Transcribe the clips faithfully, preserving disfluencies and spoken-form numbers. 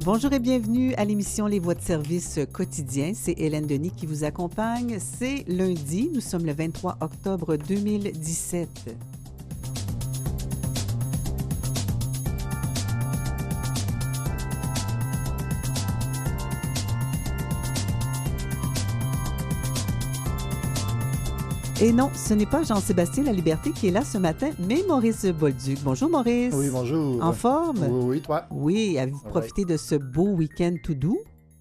Bonjour et bienvenue à l'émission Les Voix de service quotidien. C'est Hélène Denis qui vous accompagne. C'est lundi, nous sommes le vingt-trois octobre deux mille dix-sept. Et non, ce n'est pas Jean-Sébastien Laliberté qui est là ce matin, mais Maurice Bolduc. Bonjour Maurice. Oui, bonjour. En forme? Oui, oui, toi? Oui, avez-vous Ouais. profité de ce beau week-end tout doux?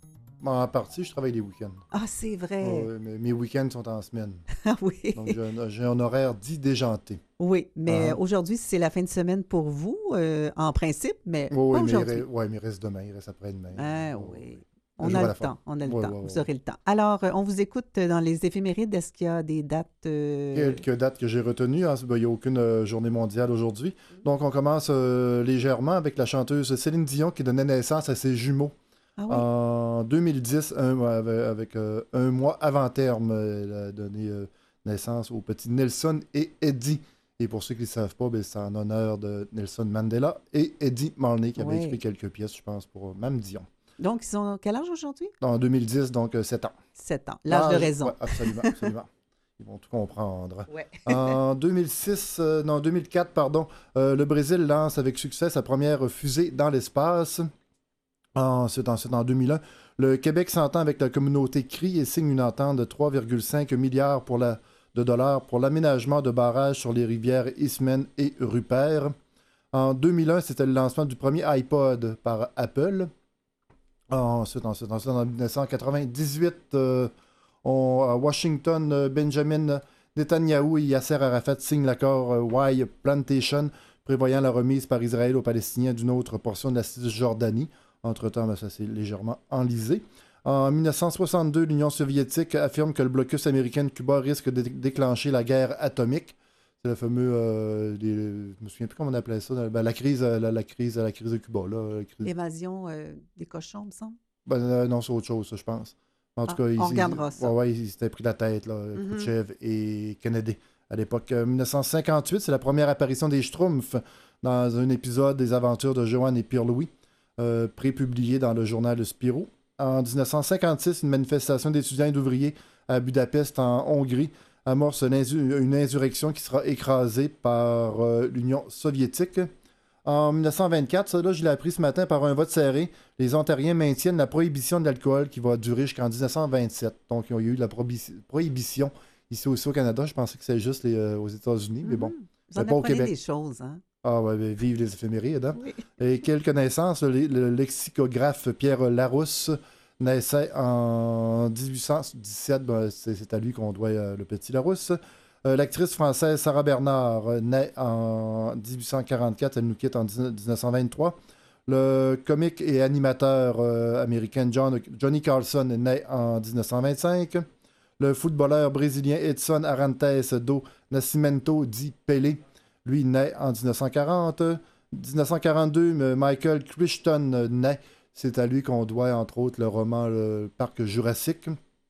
En partie, je travaille les week-ends. Ah, c'est vrai. Oh, oui, mais mes week-ends sont en semaine. Ah oui. Donc, j'ai un, j'ai un horaire dit déjanté. Oui, mais Ah. aujourd'hui, c'est la fin de semaine pour vous, euh, en principe, mais Oui, pas oui, mais il, aujourd'hui. re- ouais, mais il reste demain, il reste après-demain. Ah Oh, oui. Un On jour a à le la fois. temps, on a le Ouais, temps, ouais, vous ouais. aurez le temps. Alors, euh, on vous écoute dans les éphémérides. Est-ce qu'il y a des dates? euh, Quelques dates que j'ai retenues. hein, ben, Il n'y a aucune euh, journée mondiale aujourd'hui. Donc, on commence euh, légèrement avec la chanteuse Céline Dion qui donnait naissance à ses jumeaux. Ah oui? En deux mille dix, un, avec, avec, euh, un mois avant terme, elle a donné euh, naissance aux petits Nelson et Eddie. Et pour ceux qui ne le savent pas, ben, c'est en honneur de Nelson Mandela et Eddie Marney qui avait Oui. écrit quelques pièces, je pense, pour euh, Mme Dion. Donc, ils ont quel âge aujourd'hui? En deux mille dix, donc euh, sept ans. Sept ans. L'âge de raison. Ouais, absolument, absolument. Ils vont tout comprendre. Ouais. En deux mille six, euh, non, deux mille quatre, pardon, euh, le Brésil lance avec succès sa première fusée dans l'espace. Ensuite, ensuite, en deux mille un, le Québec s'entend avec la communauté C R I et signe une entente de trois virgule cinq milliards pour la, de dollars pour l'aménagement de barrages sur les rivières Eastman et Rupert. En deux mille un, c'était le lancement du premier iPod par Apple. Ensuite, ensuite, ensuite en dix-neuf cent quatre-vingt-dix-huit, euh, on- à Washington, euh, Benjamin Netanyahou et Yasser Arafat signent l'accord euh, Y Plantation, prévoyant la remise par Israël aux Palestiniens d'une autre portion de la Cisjordanie. Entre-temps, ben, ça s'est légèrement enlisé. En mille neuf cent soixante-deux, l'Union soviétique affirme que le blocus américain de Cuba risque de dé- déclencher la guerre atomique. C'est le fameux, euh, les- je me souviens plus comment on appelait ça, ben, la crise, euh, la, la crise, la crise de Cuba. Là, la crise- L'évasion euh, des cochons, me semble. Ben, euh, non, c'est autre chose, ça, je pense. En tout Ah, cas, ils, on ils- regardera ça. Ouais, ouais, ils s'étaient pris la tête, là, Mhm. Khrouchtchev et Kennedy. À l'époque, euh, mille neuf cent cinquante-huit, c'est la première apparition des Schtroumpfs dans un épisode des aventures de Johan et Pierre-Louis, euh, prépublié dans le journal Spirou. En dix-neuf cent cinquante-six, une manifestation d'étudiants et d'ouvriers à Budapest, en Hongrie, amorce une, insu- une insurrection qui sera écrasée par euh, l'Union soviétique. En mille neuf cent vingt-quatre, ça là, je l'ai appris ce matin par un vote serré, les Ontariens maintiennent la prohibition de l'alcool qui va durer jusqu'en dix-neuf cent vingt-sept. Donc, il y a eu la prohibi- prohibition ici aussi au Canada. Je pensais que c'était juste les, euh, aux États-Unis, mais bon. Mhm. Vous c'est en pas au apprenez Québec. des choses, hein? Ah ouais, ben, vive les éphémérides. Hein? Oui. Et quelques naissances, le, le lexicographe Pierre Larousse naissait en dix-huit cent dix-sept, ben, c'est, c'est à lui qu'on doit euh, le petit Larousse. Euh, l'actrice française Sarah Bernard euh, naît en dix-huit cent quarante-quatre, elle nous quitte en dix-neuf cent vingt-trois. Le comique et animateur euh, américain John, Johnny Carlson naît en dix-neuf cent vingt-cinq. Le footballeur brésilien Edson Arantes do Nascimento dit Pelé, lui naît en dix-neuf cent quarante. dix-neuf cent quarante-deux, Michael Crichton naît. C'est à lui qu'on doit, entre autres, le roman Le Parc Jurassique.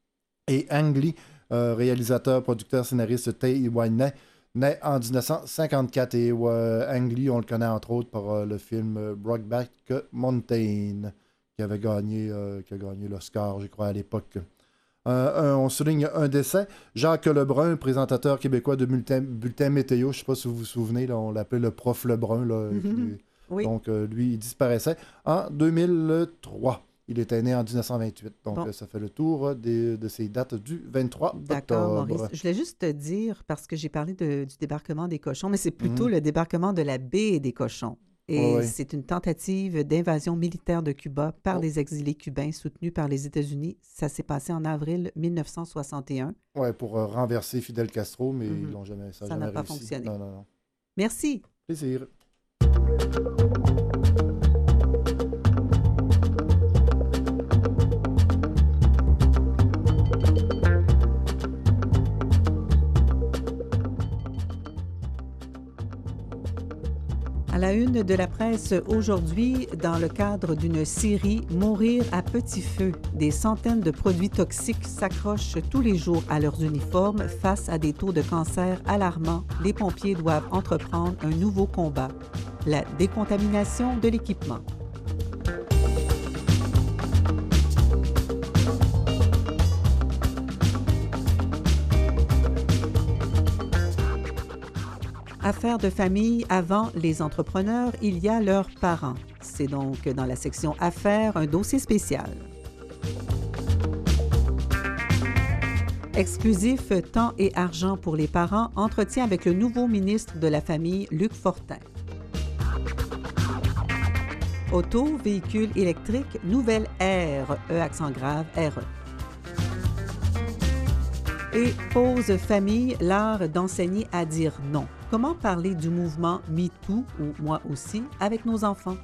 Et Ang Lee, euh, réalisateur, producteur, scénariste taïwanais, naît en dix-neuf cent cinquante-quatre. Et euh, Ang Lee, on le connaît, entre autres, par euh, le film euh, Brokeback Mountain, qui avait gagné, euh, qui a gagné l'Oscar, je crois, à l'époque. Euh, un- on souligne un décès. Jacques Lebrun, présentateur québécois de bulletin, bulletin météo. Je ne sais pas si vous vous souvenez, là, on l'appelait le prof Lebrun. Là, Mhm. qui- Oui. Donc, euh, lui, il disparaissait en deux mille trois. Il était né en dix-neuf cent vingt-huit. Donc, Bon. euh, ça fait le tour des- de ces dates du vingt-trois D'accord, octobre. Maurice. Je voulais juste te dire, parce que j'ai parlé de- du débarquement des cochons, mais c'est plutôt Mhm. le débarquement de la baie des cochons. Et Ouais, ouais. c'est une tentative d'invasion militaire de Cuba par Oh. des exilés cubains soutenus par les États-Unis. Ça s'est passé en avril mille neuf cent soixante et un. Ouais, pour euh, renverser Fidel Castro, mais Mhm. ils l'ont jamais, ça a Ça jamais n'a pas réussi. fonctionné. Non, non, non. Merci. Plaisir. À la une de la presse aujourd'hui, dans le cadre d'une série « Mourir à petit feu », des centaines de produits toxiques s'accrochent tous les jours à leurs uniformes face à des taux de cancer alarmants. Les pompiers doivent entreprendre un nouveau combat, la décontamination de l'équipement. Affaires de famille, avant les entrepreneurs, il y a leurs parents. C'est donc dans la section Affaires, un dossier spécial. Exclusif temps et argent pour les parents, entretien avec le nouveau ministre de la Famille, Luc Fortin. Auto, véhicule électrique, nouvelle ère, E accent grave, R E. Et pause famille, l'art d'enseigner à dire non. Comment parler du mouvement MeToo, ou moi aussi, avec nos enfants?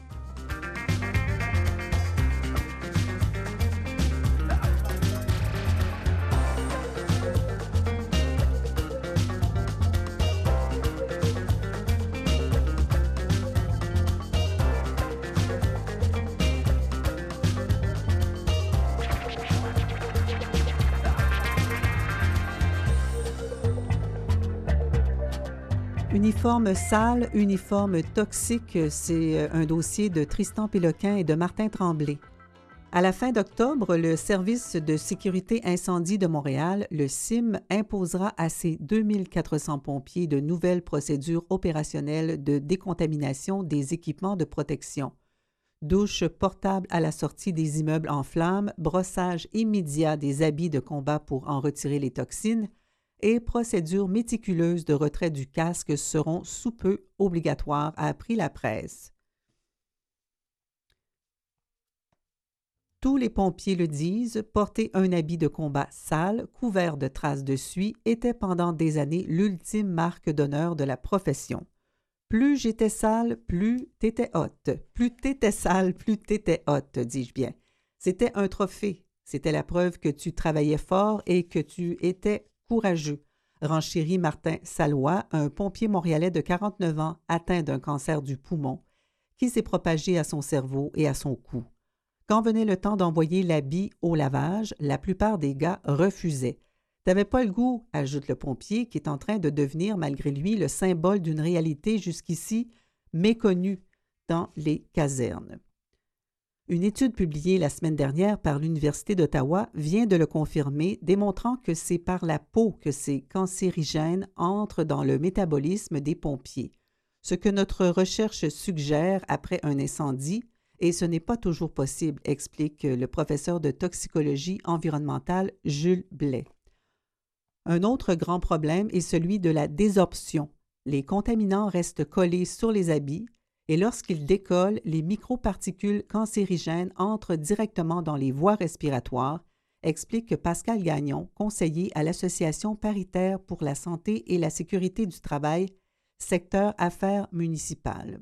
Uniforme sale, uniforme toxique, c'est un dossier de Tristan Péloquin et de Martin Tremblay. À la fin d'octobre, le Service de sécurité incendie de Montréal, le C I M, imposera à ses deux mille quatre cents pompiers de nouvelles procédures opérationnelles de décontamination des équipements de protection. Douche portable à la sortie des immeubles en flammes, brossage immédiat des habits de combat pour en retirer les toxines, et procédures méticuleuses de retrait du casque seront sous peu obligatoires, a appris la presse. Tous les pompiers le disent, porter un habit de combat sale, couvert de traces de suie, était pendant des années l'ultime marque d'honneur de la profession. Plus j'étais sale, plus t'étais hot. Plus t'étais sale, plus t'étais hot, dis-je bien. C'était un trophée. C'était la preuve que tu travaillais fort et que tu étais courageux, renchérit Martin Salois, un pompier montréalais de quarante-neuf ans atteint d'un cancer du poumon qui s'est propagé à son cerveau et à son cou. Quand venait le temps d'envoyer l'habit au lavage, la plupart des gars refusaient. « T'avais pas le goût », ajoute le pompier, qui est en train de devenir, malgré lui, le symbole d'une réalité jusqu'ici méconnue dans les casernes. Une étude publiée la semaine dernière par l'Université d'Ottawa vient de le confirmer, démontrant que c'est par la peau que ces cancérigènes entrent dans le métabolisme des pompiers. Ce que notre recherche suggère après un incendie, et ce n'est pas toujours possible, explique le professeur de toxicologie environnementale Jules Blais. Un autre grand problème est celui de la désorption. Les contaminants restent collés sur les habits, et lorsqu'ils décollent, les microparticules cancérigènes entrent directement dans les voies respiratoires, explique Pascal Gagnon, conseiller à l'Association paritaire pour la santé et la sécurité du travail, secteur affaires municipales.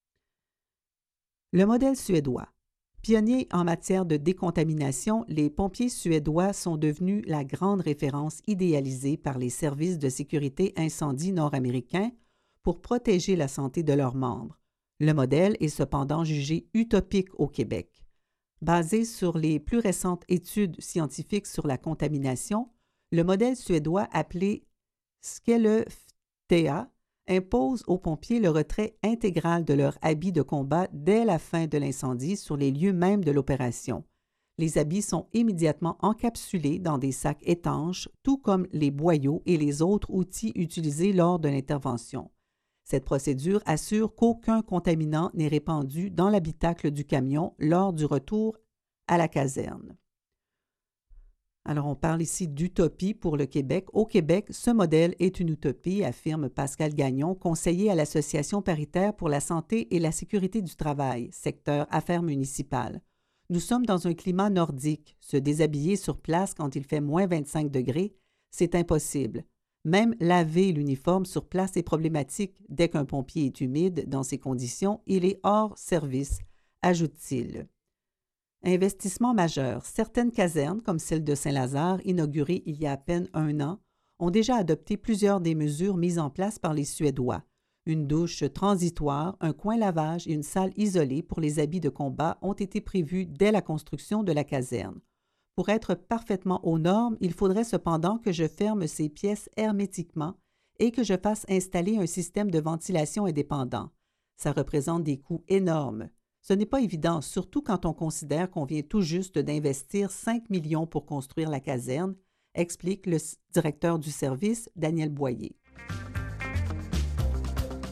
Le modèle suédois. Pionniers en matière de décontamination, les pompiers suédois sont devenus la grande référence idéalisée par les services de sécurité incendie nord-américains pour protéger la santé de leurs membres. Le modèle est cependant jugé utopique au Québec. Basé sur les plus récentes études scientifiques sur la contamination, le modèle suédois appelé Skellefteå impose aux pompiers le retrait intégral de leurs habits de combat dès la fin de l'incendie sur les lieux mêmes de l'opération. Les habits sont immédiatement encapsulés dans des sacs étanches, tout comme les boyaux et les autres outils utilisés lors de l'intervention. Cette procédure assure qu'aucun contaminant n'est répandu dans l'habitacle du camion lors du retour à la caserne. Alors, on parle ici d'utopie pour le Québec. Au Québec, ce modèle est une utopie, affirme Pascal Gagnon, conseiller à l'Association paritaire pour la santé et la sécurité du travail, secteur affaires municipales. Nous sommes dans un climat nordique. Se déshabiller sur place quand il fait moins vingt-cinq degrés, c'est impossible. Même laver l'uniforme sur place est problématique. Dès qu'un pompier est humide dans ces conditions, il est hors service, ajoute-t-il. Investissement majeur. Certaines casernes, comme celle de Saint-Lazare, inaugurée il y a à peine un an, ont déjà adopté plusieurs des mesures mises en place par les Suédois. Une douche transitoire, un coin lavage et une salle isolée pour les habits de combat ont été prévus dès la construction de la caserne. Pour être parfaitement aux normes, il faudrait cependant que je ferme ces pièces hermétiquement et que je fasse installer un système de ventilation indépendant. Ça représente des coûts énormes. Ce n'est pas évident, surtout quand on considère qu'on vient tout juste d'investir cinq millions pour construire la caserne, explique le directeur du service, Daniel Boyer.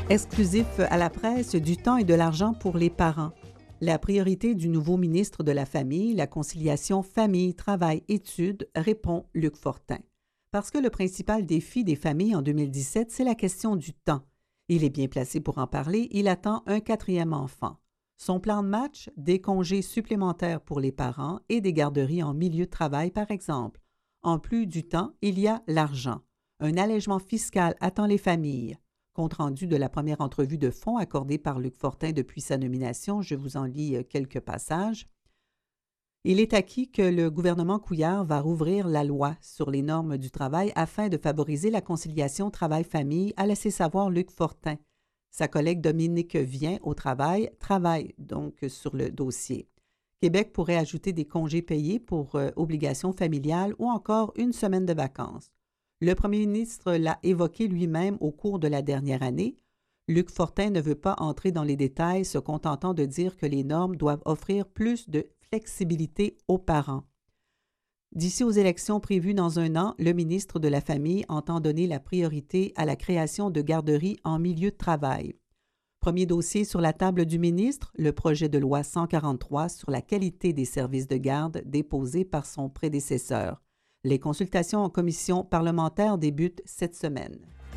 Exclusif à la presse, du temps et de l'argent pour les parents. La priorité du nouveau ministre de la Famille, la conciliation famille, travail, études, répond Luc Fortin. Parce que le principal défi des familles en deux mille dix-sept, c'est la question du temps. Il est bien placé pour en parler, il attend un quatrième enfant. Son plan de match, des congés supplémentaires pour les parents et des garderies en milieu de travail, par exemple. En plus du temps, il y a l'argent. Un allègement fiscal attend les familles. Compte rendu de la première entrevue de fond accordée par Luc Fortin depuis sa nomination, je vous en lis quelques passages. Il est acquis que le gouvernement Couillard va rouvrir la loi sur les normes du travail afin de favoriser la conciliation travail-famille, a laissé savoir Luc Fortin. Sa collègue Dominique Vien au travail travaille donc sur le dossier. Québec pourrait ajouter des congés payés pour euh, obligations familiales ou encore une semaine de vacances. Le premier ministre l'a évoqué lui-même au cours de la dernière année. Luc Fortin ne veut pas entrer dans les détails, se contentant de dire que les normes doivent offrir plus de flexibilité aux parents. D'ici aux élections prévues dans un an, le ministre de la Famille entend donner la priorité à la création de garderies en milieu de travail. Premier dossier sur la table du ministre, le projet de loi cent quarante-trois sur la qualité des services de garde déposé par son prédécesseur. Les consultations en commission parlementaire débutent cette semaine.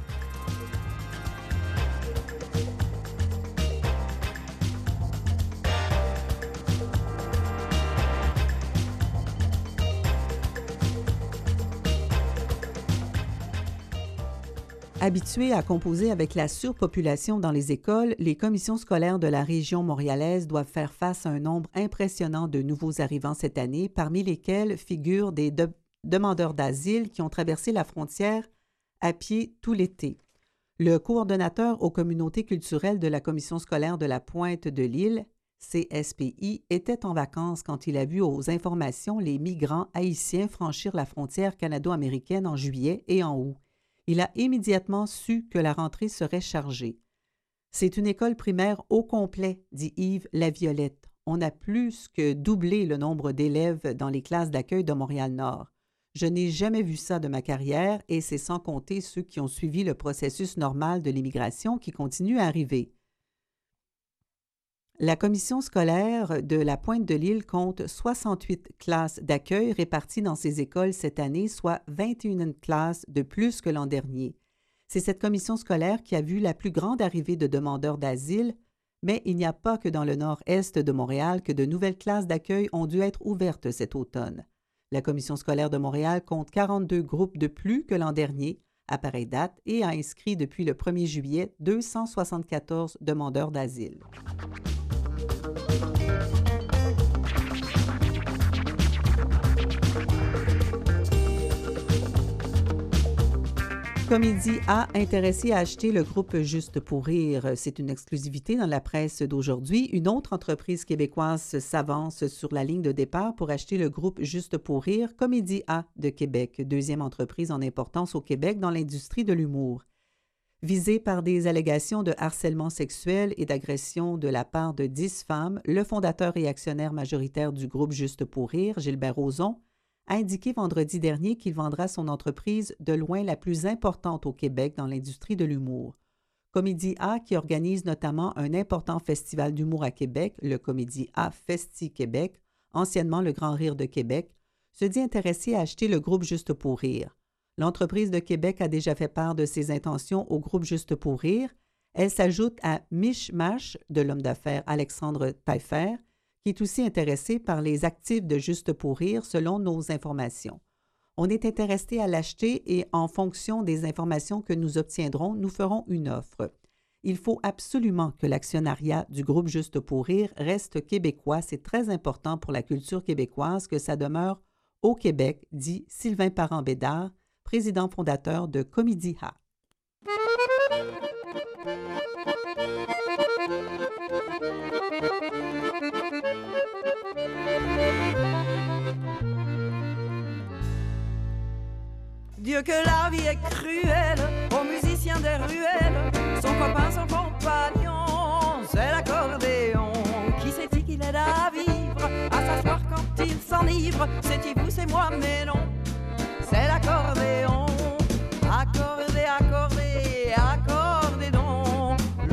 Habitués à composer avec la surpopulation dans les écoles, les commissions scolaires de la région montréalaise doivent faire face à un nombre impressionnant de nouveaux arrivants cette année, parmi lesquels figurent des de- demandeurs d'asile qui ont traversé la frontière à pied tout l'été. Le coordonnateur aux communautés culturelles de la commission scolaire de la Pointe de l'Île, C S P I, était en vacances quand il a vu aux informations les migrants haïtiens franchir la frontière canado-américaine en juillet et en août. Il a immédiatement su que la rentrée serait chargée. « C'est une école primaire au complet, dit Yves Laviolette. On a plus que doublé le nombre d'élèves dans les classes d'accueil de Montréal-Nord. Je n'ai jamais vu ça de ma carrière et c'est sans compter ceux qui ont suivi le processus normal de l'immigration qui continue à arriver. » La commission scolaire de la Pointe de l'Île compte soixante-huit classes d'accueil réparties dans ses écoles cette année, soit vingt et une classes de plus que l'an dernier. C'est cette commission scolaire qui a vu la plus grande arrivée de demandeurs d'asile, mais il n'y a pas que dans le nord-est de Montréal que de nouvelles classes d'accueil ont dû être ouvertes cet automne. La commission scolaire de Montréal compte quarante-deux groupes de plus que l'an dernier, à pareille date, et a inscrit depuis le premier juillet deux cent soixante-quatorze demandeurs d'asile. Comédie A intéressée à acheter le groupe Juste pour rire. C'est une exclusivité dans la presse d'aujourd'hui. Une autre entreprise québécoise s'avance sur la ligne de départ pour acheter le groupe Juste pour rire, Comédie A de Québec, deuxième entreprise en importance au Québec dans l'industrie de l'humour. Visé par des allégations de harcèlement sexuel et d'agression de la part de dix femmes, le fondateur et actionnaire majoritaire du groupe Juste pour rire, Gilbert Rozon, a indiqué vendredi dernier qu'il vendra son entreprise de loin la plus importante au Québec dans l'industrie de l'humour. Comédie A, qui organise notamment un important festival d'humour à Québec, le Comédie A Festi Québec, anciennement le Grand Rire de Québec, se dit intéressé à acheter le groupe Juste pour rire. L'entreprise de Québec a déjà fait part de ses intentions au groupe Juste pour rire. Elle s'ajoute à Mishmash de l'homme d'affaires Alexandre Taillefer, qui est aussi intéressé par les actifs de Juste pour rire selon nos informations. On est intéressé à l'acheter et en fonction des informations que nous obtiendrons, nous ferons une offre. Il faut absolument que l'actionnariat du groupe Juste pour rire reste québécois. C'est très important pour la culture québécoise que ça demeure au Québec, dit Sylvain Parent-Bédard, président fondateur de Comédie A. Dieu que la vie est cruelle, aux musiciens des ruelles, son copain, son compagnon, c'est l'accordéon. Qui c'est-il qu'il aide à vivre, à s'asseoir quand il s'enivre, c'est-il vous, c'est moi, mais non, c'est l'accordéon. Accordez, accordez, accordez donc,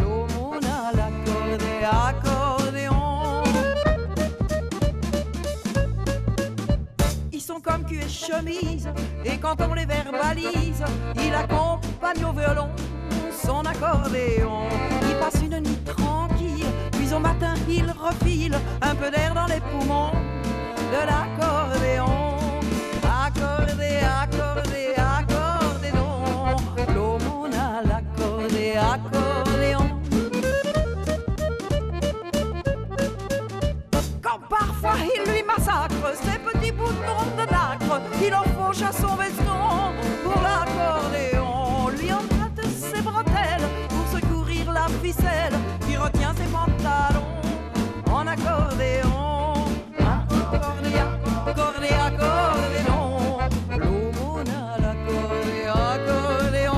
cul et chemise. Et quand on les verbalise, il accompagne au violon son accordéon. Il passe une nuit tranquille, puis au matin il refile un peu d'air dans les poumons de l'accordéon. Accordé, accordé, accordé donc, l'aumône à l'accordé, accordéon. Quand parfois il lui massacre ses petits boutons de nacre, il en fauche à son veston pour l'accordéon. Lui emprunte ses bretelles pour secourir la ficelle qui retient ses pantalons en accordéon. Accordé, accordé, accordéon, l'aumône à l'accordé, accordéon.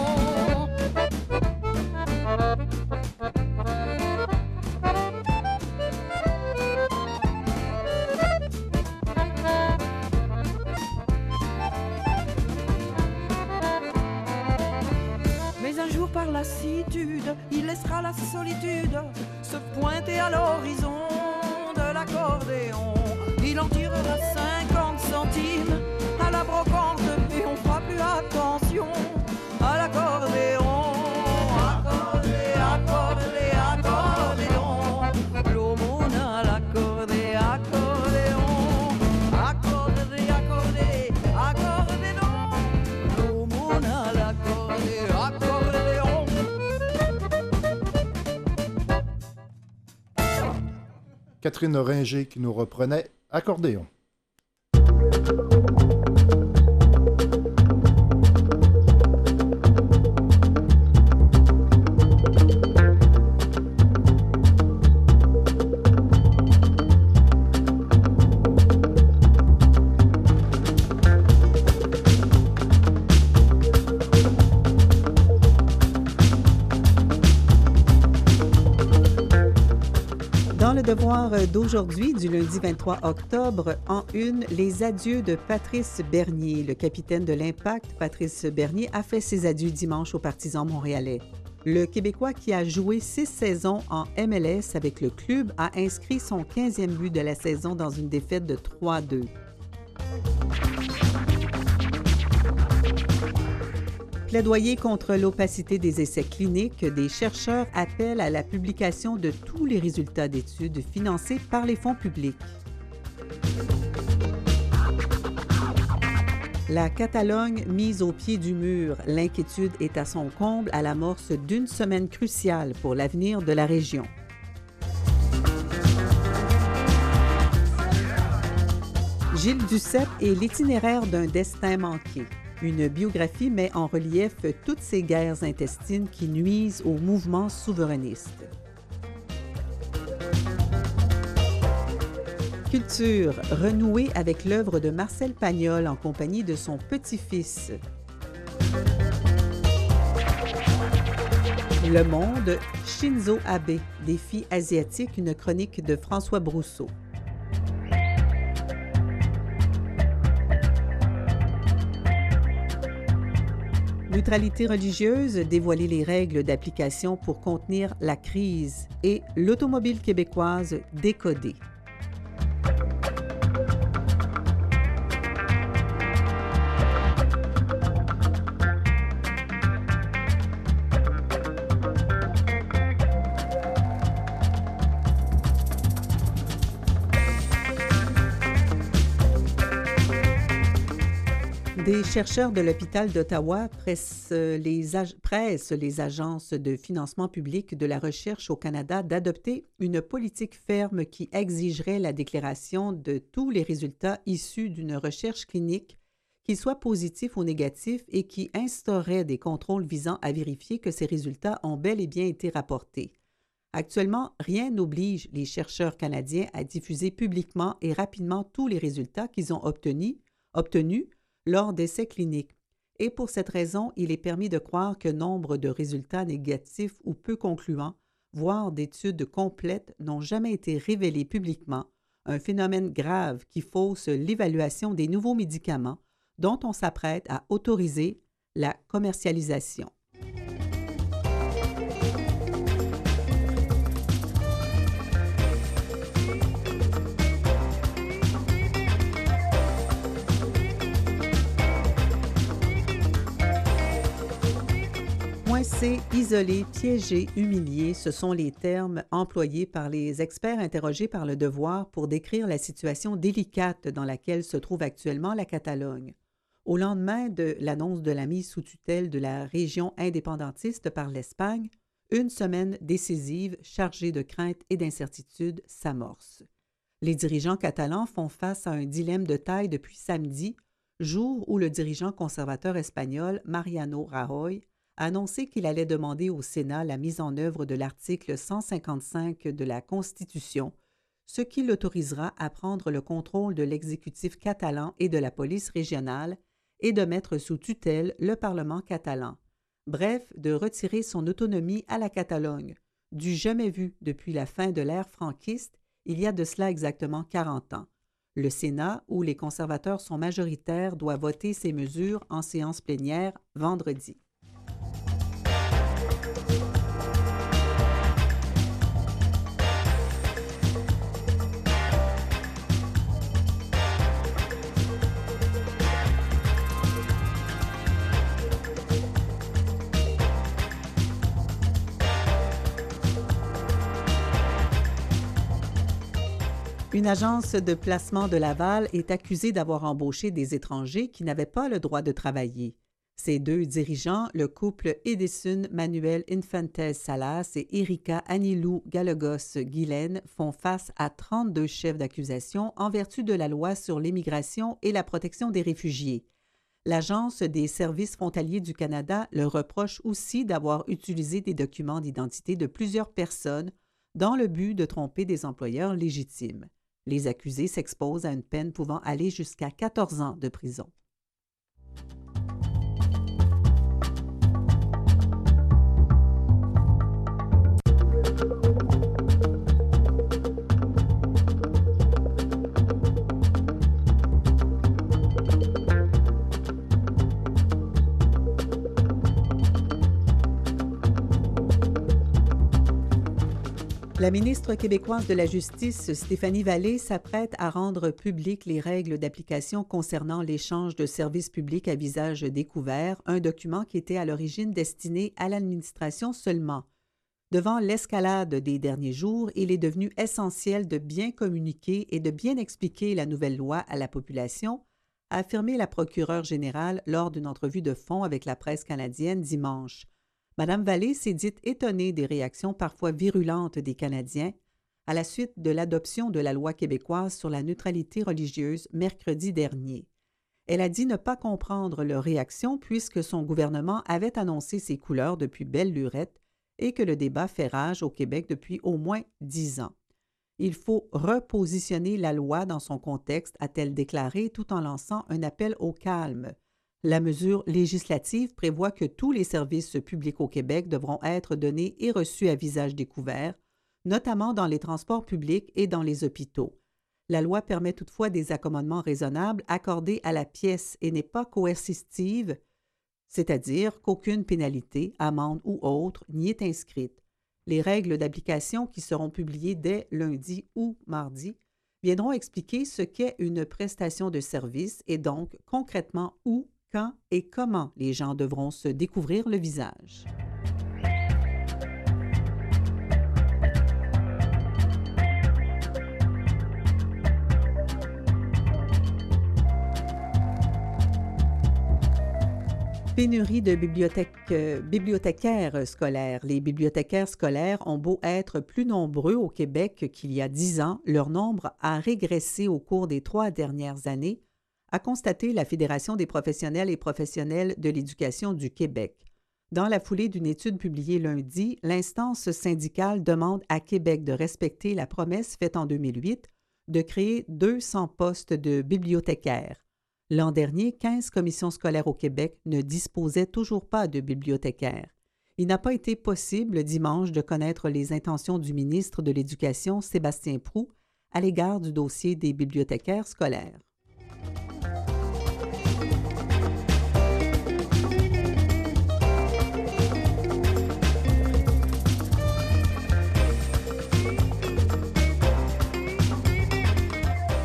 Mais un jour par lassitude, il laissera la solitude se pointer à l'horizon de l'accordéon. Il en tirera cinquante centimes à la brocante et on fera plus attention à l'accordéon. Accordé, accordé, accordéon, l'aumône à l'accordé, accordéon. Accordé, accordé, accordéon, l'aumône à l'accordé, accordéon. Catherine Ringer qui nous reprenait Accordéon. Dans le devoir d'aujourd'hui, du lundi vingt-trois octobre, en une, les adieux de Patrice Bernier. Le capitaine de l'Impact, Patrice Bernier, a fait ses adieux dimanche aux partisans montréalais. Le Québécois qui a joué six saisons en M L S avec le club a inscrit son quinzième but de la saison dans une défaite de trois à deux. Plaidoyer contre l'opacité des essais cliniques, des chercheurs appellent à la publication de tous les résultats d'études financés par les fonds publics. La Catalogne mise au pied du mur, l'inquiétude est à son comble à l'amorce d'une semaine cruciale pour l'avenir de la région. Gilles Duceppe et l'itinéraire d'un destin manqué. Une biographie met en relief toutes ces guerres intestines qui nuisent au mouvement souverainiste. Culture, renouer avec l'œuvre de Marcel Pagnol en compagnie de son petit-fils. Le Monde, Shinzo Abe, défi asiatique, une chronique de François Brousseau. Neutralité religieuse, dévoiler les règles d'application pour contenir la crise et l'automobile québécoise décodée. Des chercheurs de l'hôpital d'Ottawa pressent les, ag- pressent les agences de financement public de la recherche au Canada d'adopter une politique ferme qui exigerait la déclaration de tous les résultats issus d'une recherche clinique, qu'ils soient positifs ou négatifs, et qui instaurerait des contrôles visant à vérifier que ces résultats ont bel et bien été rapportés. Actuellement, rien n'oblige les chercheurs canadiens à diffuser publiquement et rapidement tous les résultats qu'ils ont obtenus, obtenus lors d'essais cliniques. Et pour cette raison, il est permis de croire que nombre de résultats négatifs ou peu concluants, voire d'études complètes, n'ont jamais été révélés publiquement, un phénomène grave qui fausse l'évaluation des nouveaux médicaments dont on s'apprête à autoriser la commercialisation. Menacé, isolé, piégé, humilié, ce sont les termes employés par les experts interrogés par Le Devoir pour décrire la situation délicate dans laquelle se trouve actuellement la Catalogne. Au lendemain de l'annonce de la mise sous tutelle de la région indépendantiste par l'Espagne, une semaine décisive chargée de craintes et d'incertitudes s'amorce. Les dirigeants catalans font face à un dilemme de taille depuis samedi, jour où le dirigeant conservateur espagnol Mariano Rajoy a annoncé qu'il allait demander au Sénat la mise en œuvre de l'article cent cinquante-cinq de la Constitution, ce qui l'autorisera à prendre le contrôle de l'exécutif catalan et de la police régionale et de mettre sous tutelle le Parlement catalan. Bref, de retirer son autonomie à la Catalogne, du jamais vu depuis la fin de l'ère franquiste, il y a de cela exactement quarante ans. Le Sénat, où les conservateurs sont majoritaires, doit voter ces mesures en séance plénière vendredi. Une agence de placement de Laval est accusée d'avoir embauché des étrangers qui n'avaient pas le droit de travailler. Ces deux dirigeants, le couple Edison Manuel Infantez Salas et Erika Anilou Gallegos-Guilaine, font face à trente-deux chefs d'accusation en vertu de la loi sur l'immigration et la protection des réfugiés. L'Agence des services frontaliers du Canada leur reproche aussi d'avoir utilisé des documents d'identité de plusieurs personnes dans le but de tromper des employeurs légitimes. Les accusés s'exposent à une peine pouvant aller jusqu'à quatorze ans de prison. La ministre québécoise de la Justice, Stéphanie Vallée, s'apprête à rendre publiques les règles d'application concernant l'échange de services publics à visage découvert, un document qui était à l'origine destiné à l'administration seulement. Devant l'escalade des derniers jours, il est devenu essentiel de bien communiquer et de bien expliquer la nouvelle loi à la population, a affirmé la procureure générale lors d'une entrevue de fond avec la presse canadienne dimanche. Mme Vallée s'est dite étonnée des réactions parfois virulentes des Canadiens à la suite de l'adoption de la loi québécoise sur la neutralité religieuse mercredi dernier. Elle a dit ne pas comprendre leurs réactions puisque son gouvernement avait annoncé ses couleurs depuis belle lurette et que le débat fait rage au Québec depuis au moins dix ans. Il faut repositionner la loi dans son contexte, a-t-elle déclaré tout en lançant un appel au calme. La mesure législative prévoit que tous les services publics au Québec devront être donnés et reçus à visage découvert, notamment dans les transports publics et dans les hôpitaux. La loi permet toutefois des accommodements raisonnables accordés à la pièce et n'est pas coercitive, c'est-à-dire qu'aucune pénalité, amende ou autre n'y est inscrite. Les règles d'application qui seront publiées dès lundi ou mardi viendront expliquer ce qu'est une prestation de service et donc concrètement où, quand et comment les gens devront se découvrir le visage. Pénurie de bibliothèques, euh, bibliothécaires scolaires. Les bibliothécaires scolaires ont beau être plus nombreux au Québec qu'il y a dix ans, leur nombre a régressé au cours des trois dernières années, a constaté la Fédération des professionnels et professionnels de l'éducation du Québec. Dans la foulée d'une étude publiée lundi, l'instance syndicale demande à Québec de respecter la promesse faite en deux mille huit de créer deux cents postes de bibliothécaires. L'an dernier, quinze commissions scolaires au Québec ne disposaient toujours pas de bibliothécaires. Il n'a pas été possible dimanche de connaître les intentions du ministre de l'Éducation, Sébastien Proulx, à l'égard du dossier des bibliothécaires scolaires.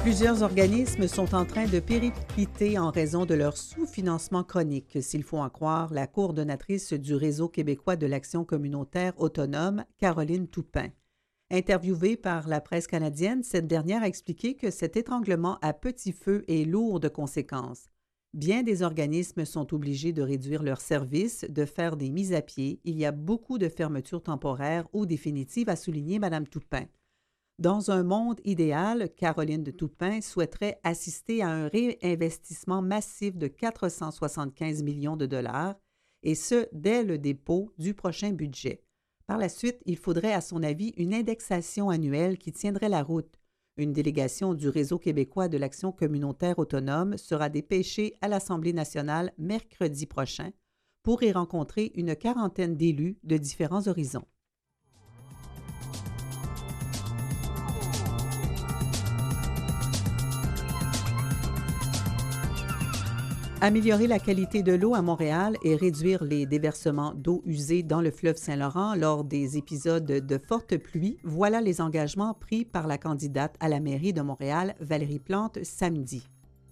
Plusieurs organismes sont en train de péricliter en raison de leur sous-financement chronique, s'il faut en croire la coordonnatrice du Réseau québécois de l'action communautaire autonome, Caroline Toupin. Interviewée par la presse canadienne, cette dernière a expliqué que cet étranglement à petit feu est lourd de conséquences. Bien des organismes sont obligés de réduire leurs services, de faire des mises à pied. Il y a beaucoup de fermetures temporaires ou définitives, a souligné Mme Toupin. Dans un monde idéal, Caroline de Toupin souhaiterait assister à un réinvestissement massif de quatre cent soixante-quinze millions de dollars, et ce, dès le dépôt du prochain budget. Par la suite, il faudrait, à son avis, une indexation annuelle qui tiendrait la route. Une délégation du Réseau québécois de l'action communautaire autonome sera dépêchée à l'Assemblée nationale mercredi prochain pour y rencontrer une quarantaine d'élus de différents horizons. Améliorer la qualité de l'eau à Montréal et réduire les déversements d'eau usée dans le fleuve Saint-Laurent lors des épisodes de fortes pluies, voilà les engagements pris par la candidate à la mairie de Montréal, Valérie Plante, samedi.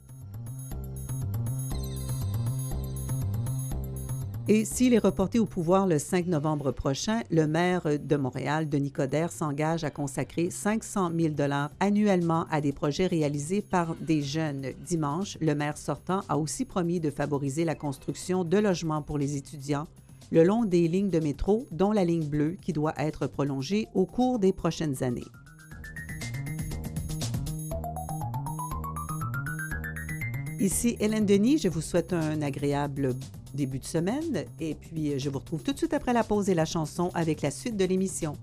Et s'il est reporté au pouvoir le cinq novembre prochain, le maire de Montréal, Denis Coderre, s'engage à consacrer cinq cent mille dollars annuellement à des projets réalisés par des jeunes. Dimanche, le maire sortant a aussi promis de favoriser la construction de logements pour les étudiants le long des lignes de métro, dont la ligne bleue qui doit être prolongée au cours des prochaines années. Ici Hélène Denis, je vous souhaite un agréable début de semaine et puis je vous retrouve tout de suite après la pause et la chanson avec la suite de l'émission.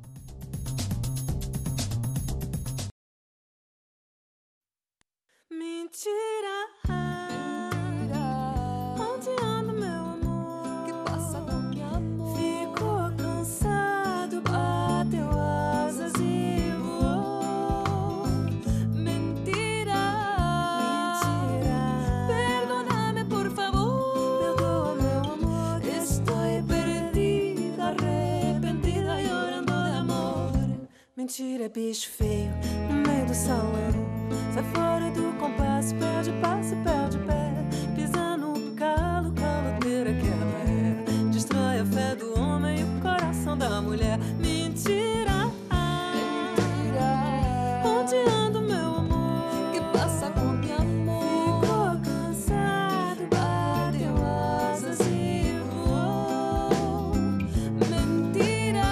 Mentira, bicho feio, no meio do salão. Sai fora do compasso, perde passo, perde pé. Pisa no calo, caloteira que ela é. Destrói a fé do homem e o coração da mulher. Mentira, mentira. Onde anda meu amor? Que passa com meu amor? Ficou cansado, bateu asas e voou. Mentira.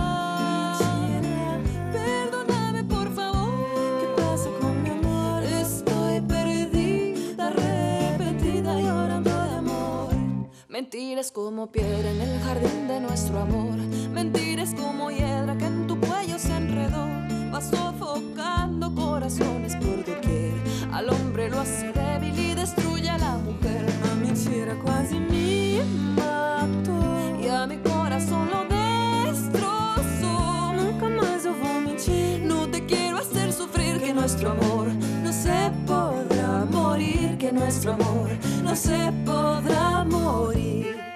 Mentiras como piedra en el jardín de nuestro amor. Mentiras como hiedra que en tu cuello se enredó. Va sofocando corazones por doquier. Al hombre lo hace débil y destruye a la mujer. A mentira quase me matou e a mi corazón lo destrozó. Nunca más eu vou mentir. No te quiero hacer sufrir. Que nuestro amor no se podrá morir. Que nuestro amor no se podrá morir.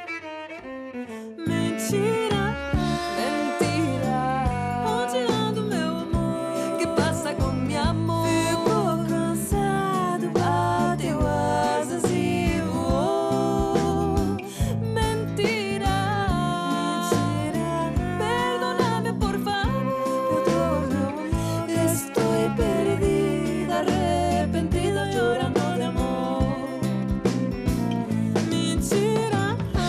Mentira, mentira. Onde anda meu amor? Que passa com meu amor? Ficou cansado, bateu asas e voou. Mentira, mentira. Perdóname por favor. Perdóname, estoy perdida, arrepentida, llorando de amor. Mentira.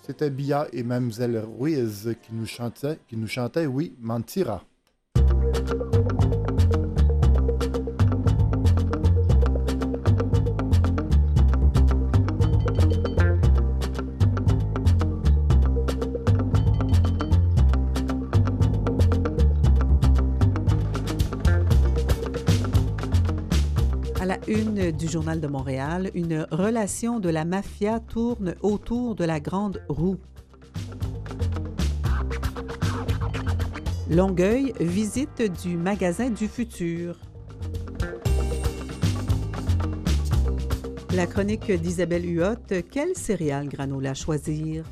C'était Bia et Mademoiselle Ruiz qui nous chantaient, qui nous chantaient Oui, Mentira. À la une du Journal de Montréal, une relation de la mafia tourne autour de la Grande Roue. Longueuil, visite du magasin du futur. La chronique d'Isabelle Huot, quel céréale granola choisir?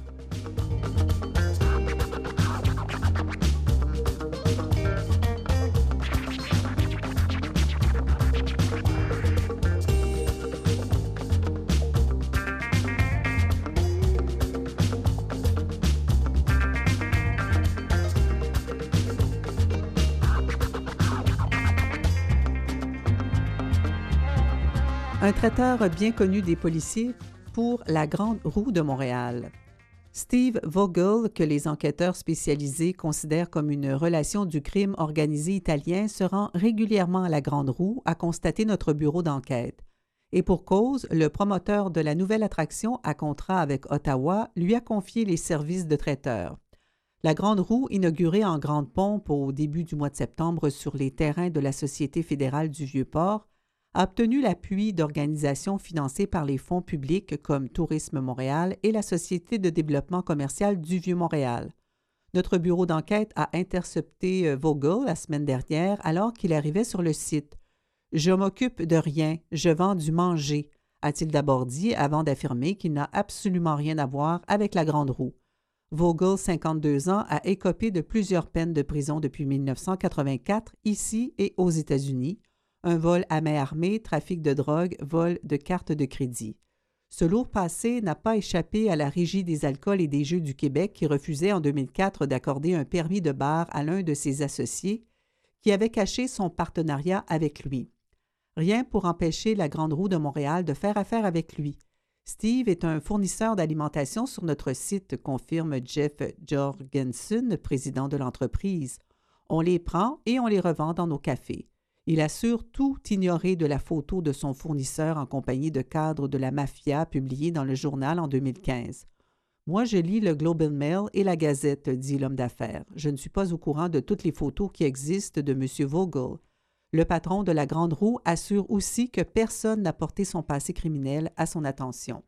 Un traiteur bien connu des policiers pour la Grande Roue de Montréal. Steve Vogel, que les enquêteurs spécialisés considèrent comme une relation du crime organisé italien, se rend régulièrement à la Grande Roue à constater notre bureau d'enquête. Et pour cause, le promoteur de la nouvelle attraction à contrat avec Ottawa lui a confié les services de traiteur. La Grande Roue, inaugurée en grande pompe au début du mois de septembre sur les terrains de la Société fédérale du Vieux-Port, a obtenu l'appui d'organisations financées par les fonds publics comme Tourisme Montréal et la Société de développement commercial du Vieux-Montréal. Notre bureau d'enquête a intercepté Vogel la semaine dernière alors qu'il arrivait sur le site. « Je m'occupe de rien, je vends du manger », a-t-il d'abord dit avant d'affirmer qu'il n'a absolument rien à voir avec la Grande Roue. Vogel, cinquante-deux ans, a écopé de plusieurs peines de prison depuis mille neuf cent quatre-vingt-quatre, ici et aux États-Unis, un vol à main armée, trafic de drogue, vol de cartes de crédit. Ce lourd passé n'a pas échappé à la Régie des alcools et des jeux du Québec qui refusait en deux mille quatre d'accorder un permis de bar à l'un de ses associés qui avait caché son partenariat avec lui. Rien pour empêcher la Grande Roue de Montréal de faire affaire avec lui. Steve est un fournisseur d'alimentation sur notre site, confirme Jeff Jorgensen, président de l'entreprise. On les prend et on les revend dans nos cafés. Il assure tout ignorer de la photo de son fournisseur en compagnie de cadres de la mafia publiée dans le journal en deux mille quinze. « Moi, je lis le Globe and Mail et la Gazette, dit l'homme d'affaires. Je ne suis pas au courant de toutes les photos qui existent de M. Vogel. » Le patron de la Grande Roue assure aussi que personne n'a porté son passé criminel à son attention.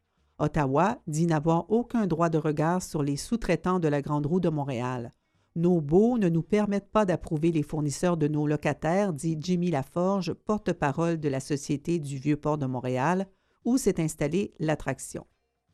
Ottawa dit n'avoir aucun droit de regard sur les sous-traitants de la Grande Roue de Montréal. Nos baux ne nous permettent pas d'approuver les fournisseurs de nos locataires, dit Jimmy Laforge, porte-parole de la Société du Vieux-Port de Montréal, où s'est installée l'attraction.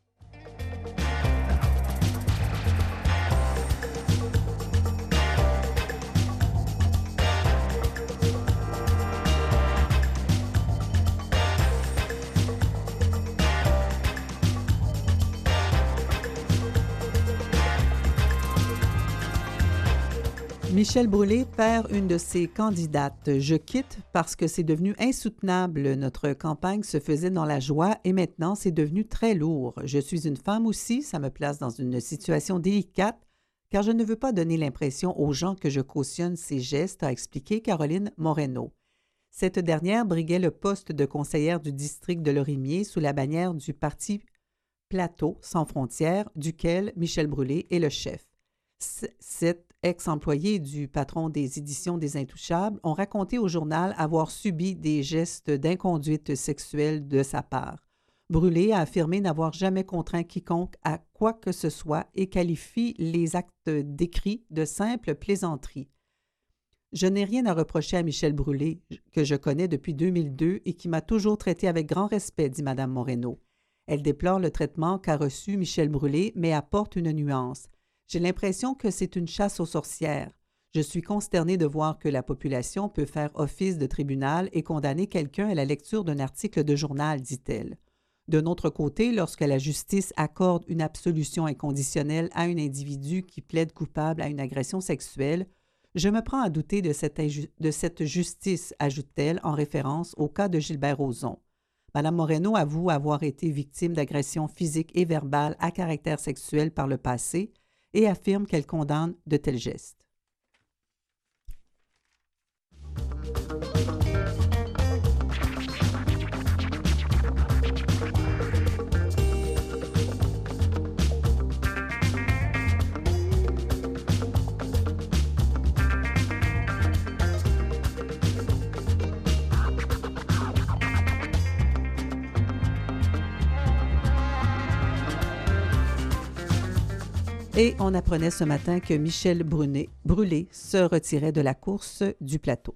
Michel Brûlé perd une de ses candidates. Je quitte parce que c'est devenu insoutenable. Notre campagne se faisait dans la joie et maintenant c'est devenu très lourd. Je suis une femme aussi, ça me place dans une situation délicate car je ne veux pas donner l'impression aux gens que je cautionne ces gestes, a expliqué Caroline Moreno. Cette dernière briguait le poste de conseillère du district de Lorimier sous la bannière du parti Plateau sans frontières, duquel Michel Brûlé est le chef. Cette ex-employés du patron des éditions des Intouchables ont raconté au journal avoir subi des gestes d'inconduite sexuelle de sa part. Brûlé a affirmé n'avoir jamais contraint quiconque à quoi que ce soit et qualifie les actes décrits de simples plaisanteries. « Je n'ai rien à reprocher à Michel Brûlé, que je connais depuis deux mille deux et qui m'a toujours traité avec grand respect, dit Mme Moreno. Elle déplore le traitement qu'a reçu Michel Brûlé, mais apporte une nuance. J'ai l'impression que c'est une chasse aux sorcières. Je suis consternée de voir que la population peut faire office de tribunal et condamner quelqu'un à la lecture d'un article de journal, dit-elle. D'un autre côté, lorsque la justice accorde une absolution inconditionnelle à un individu qui plaide coupable à une agression sexuelle, je me prends à douter de cette, de cette justice, ajoute-t-elle en référence au cas de Gilbert Rozon. Mme Moreno avoue avoir été victime d'agressions physiques et verbales à caractère sexuel par le passé et affirme qu'elle condamne de tels gestes. Et on apprenait ce matin que Michel Brunet, Brûlé se retirait de la course du plateau.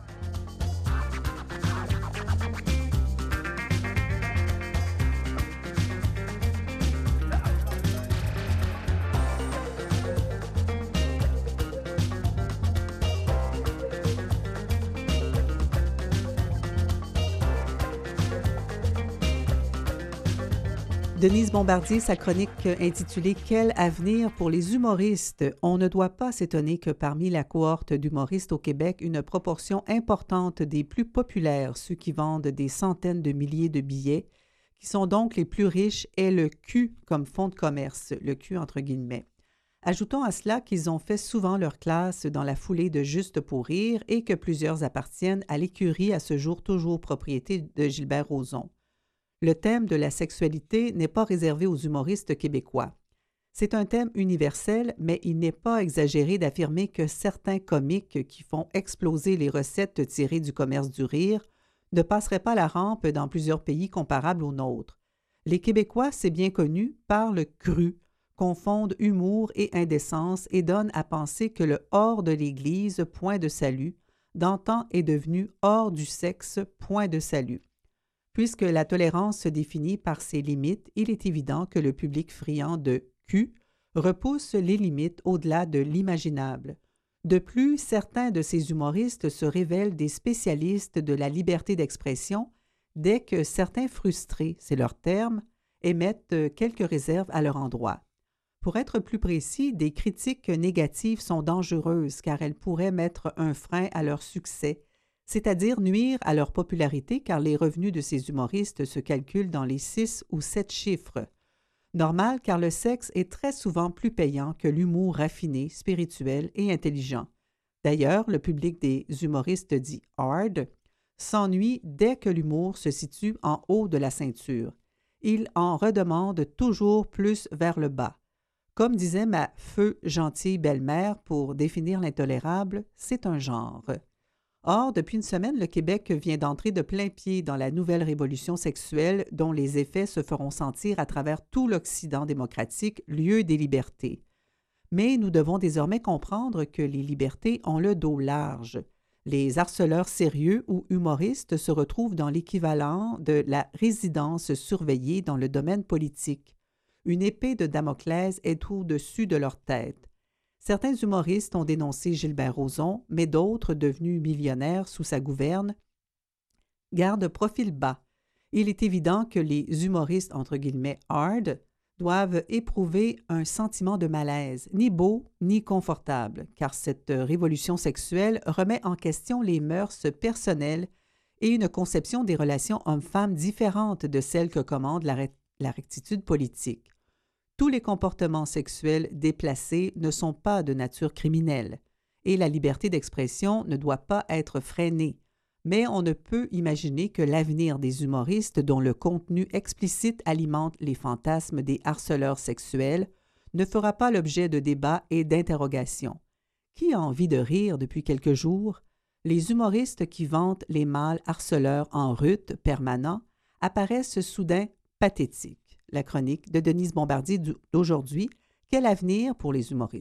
Denise Bombardier, sa chronique intitulée « Quel avenir pour les humoristes ?» On ne doit pas s'étonner que parmi la cohorte d'humoristes au Québec, une proportion importante des plus populaires, ceux qui vendent des centaines de milliers de billets, qui sont donc les plus riches, aient le cul comme fonds de commerce, le cul entre guillemets. Ajoutons à cela qu'ils ont fait souvent leur classe dans la foulée de Juste pour rire et que plusieurs appartiennent à l'écurie à ce jour toujours propriété de Gilbert Rozon. Le thème de la sexualité n'est pas réservé aux humoristes québécois. C'est un thème universel, mais il n'est pas exagéré d'affirmer que certains comiques qui font exploser les recettes tirées du commerce du rire ne passeraient pas la rampe dans plusieurs pays comparables aux nôtres. Les Québécois, c'est bien connu, parlent cru, confondent humour et indécence et donnent à penser que le hors de l'Église, point de salut, d'antan est devenu hors du sexe, point de salut. Puisque la tolérance se définit par ses limites, il est évident que le public friand de cul repousse les limites au-delà de l'imaginable. De plus, certains de ces humoristes se révèlent des spécialistes de la liberté d'expression dès que certains frustrés, c'est leur terme, émettent quelques réserves à leur endroit. Pour être plus précis, des critiques négatives sont dangereuses car elles pourraient mettre un frein à leur succès, c'est-à-dire nuire à leur popularité car les revenus de ces humoristes se calculent dans les six ou sept chiffres. Normal car le sexe est très souvent plus payant que l'humour raffiné, spirituel et intelligent. D'ailleurs, le public des humoristes dits « hard » s'ennuie dès que l'humour se situe en haut de la ceinture. Il en redemande toujours plus vers le bas. Comme disait ma feu gentille belle-mère pour définir l'intolérable, c'est un genre. Or, depuis une semaine, le Québec vient d'entrer de plein pied dans la nouvelle révolution sexuelle dont les effets se feront sentir à travers tout l'Occident démocratique, lieu des libertés. Mais nous devons désormais comprendre que les libertés ont le dos large. Les harceleurs sérieux ou humoristes se retrouvent dans l'équivalent de la résidence surveillée dans le domaine politique. Une épée de Damoclès est au-dessus de leur tête. Certains humoristes ont dénoncé Gilbert Rozon, mais d'autres, devenus millionnaires sous sa gouverne, gardent profil bas. Il est évident que les humoristes, entre guillemets, « hard » doivent éprouver un sentiment de malaise, ni beau ni confortable, car cette révolution sexuelle remet en question les mœurs personnelles et une conception des relations hommes-femmes différente de celle que commande la, la rectitude politique. Tous les comportements sexuels déplacés ne sont pas de nature criminelle et la liberté d'expression ne doit pas être freinée. Mais on ne peut imaginer que l'avenir des humoristes dont le contenu explicite alimente les fantasmes des harceleurs sexuels ne fera pas l'objet de débats et d'interrogations. Qui a envie de rire depuis quelques jours? Les humoristes qui vantent les mâles harceleurs en rut permanent apparaissent soudain pathétiques. La chronique de Denise Bombardier d'aujourd'hui, « Quel avenir pour les humoristes ?»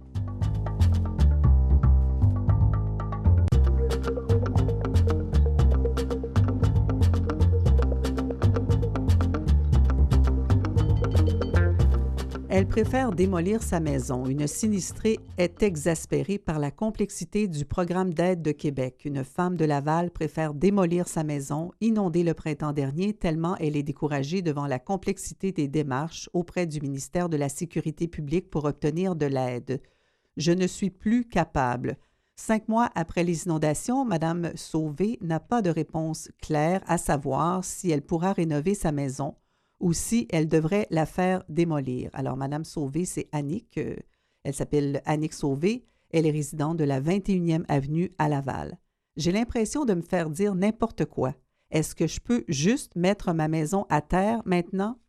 Elle préfère démolir sa maison. Une sinistrée est exaspérée par la complexité du programme d'aide de Québec. Une femme de Laval préfère démolir sa maison, inondée le printemps dernier, tellement elle est découragée devant la complexité des démarches auprès du ministère de la Sécurité publique pour obtenir de l'aide. « Je ne suis plus capable », Cinq mois après les inondations, Mme Sauvé n'a pas de réponse claire à savoir si elle pourra rénover sa maison ou si elle devrait la faire démolir. Alors, Mme Sauvé, c'est Annick. Euh, elle s'appelle Annick Sauvé. Elle est résidente de la vingt et unième avenue à Laval. J'ai l'impression de me faire dire n'importe quoi. Est-ce que je peux juste mettre ma maison à terre maintenant?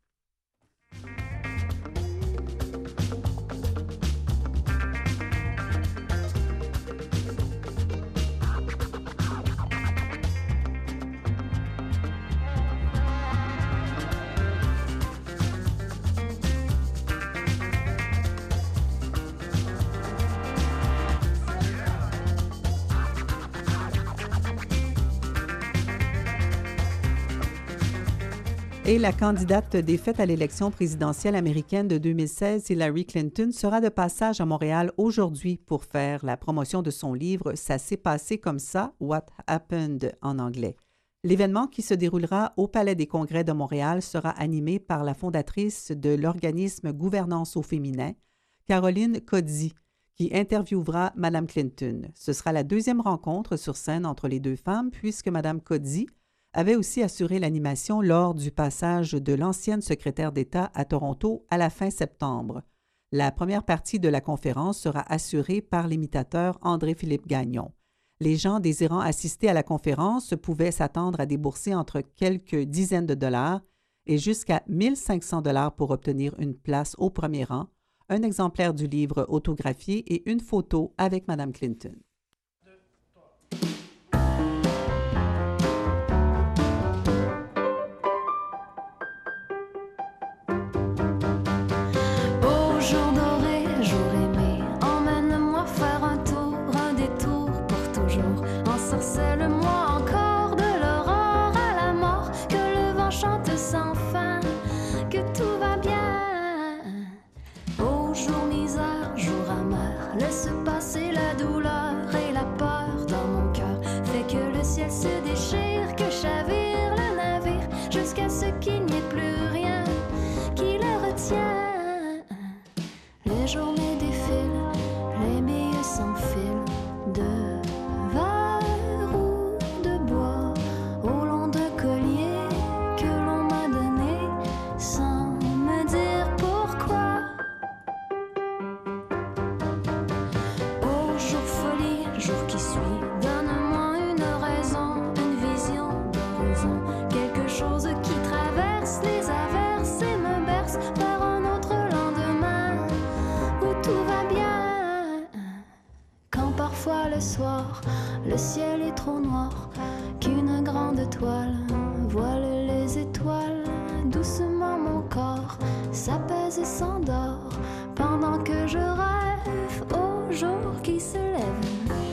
Et la candidate défaite à l'élection présidentielle américaine de deux mille seize, Hillary Clinton, sera de passage à Montréal aujourd'hui pour faire la promotion de son livre « Ça s'est passé comme ça, What Happened » en anglais. L'événement qui se déroulera au Palais des Congrès de Montréal sera animé par la fondatrice de l'organisme Gouvernance au féminin, Caroline Codzi, qui interviewera Mme Clinton. Ce sera la deuxième rencontre sur scène entre les deux femmes puisque Mme Codzi avait aussi assuré l'animation lors du passage de l'ancienne secrétaire d'État à Toronto à la fin septembre. La première partie de la conférence sera assurée par l'imitateur André-Philippe Gagnon. Les gens désirant assister à la conférence pouvaient s'attendre à débourser entre quelques dizaines de dollars et jusqu'à mille cinq cents dollars pour obtenir une place au premier rang, un exemplaire du livre autographié et une photo avec Mme Clinton. Ensorcelle-moi encore de l'aurore à la mort, que le vent chante sans fin, que tout va bien. Ô jour misère, jour amer, laisse passer la douleur et la peur dans mon cœur. Fait que le ciel se déchire, que chavire le navire, jusqu'à ce qu'il n'y ait plus rien qui le retient. Les journées défilent, les billes s'enfilent de le soir, le ciel est trop noir, qu'une grande toile voile les étoiles. Doucement mon corps s'apaise et s'endort, pendant que je rêve au jour qui se lève.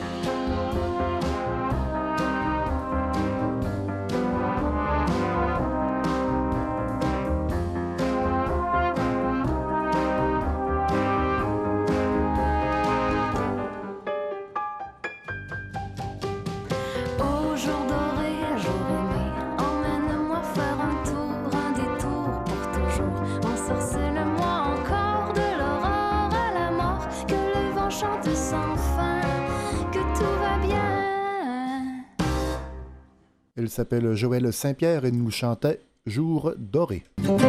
Il s'appelle Joël Saint-Pierre et nous chantait « Jour doré ».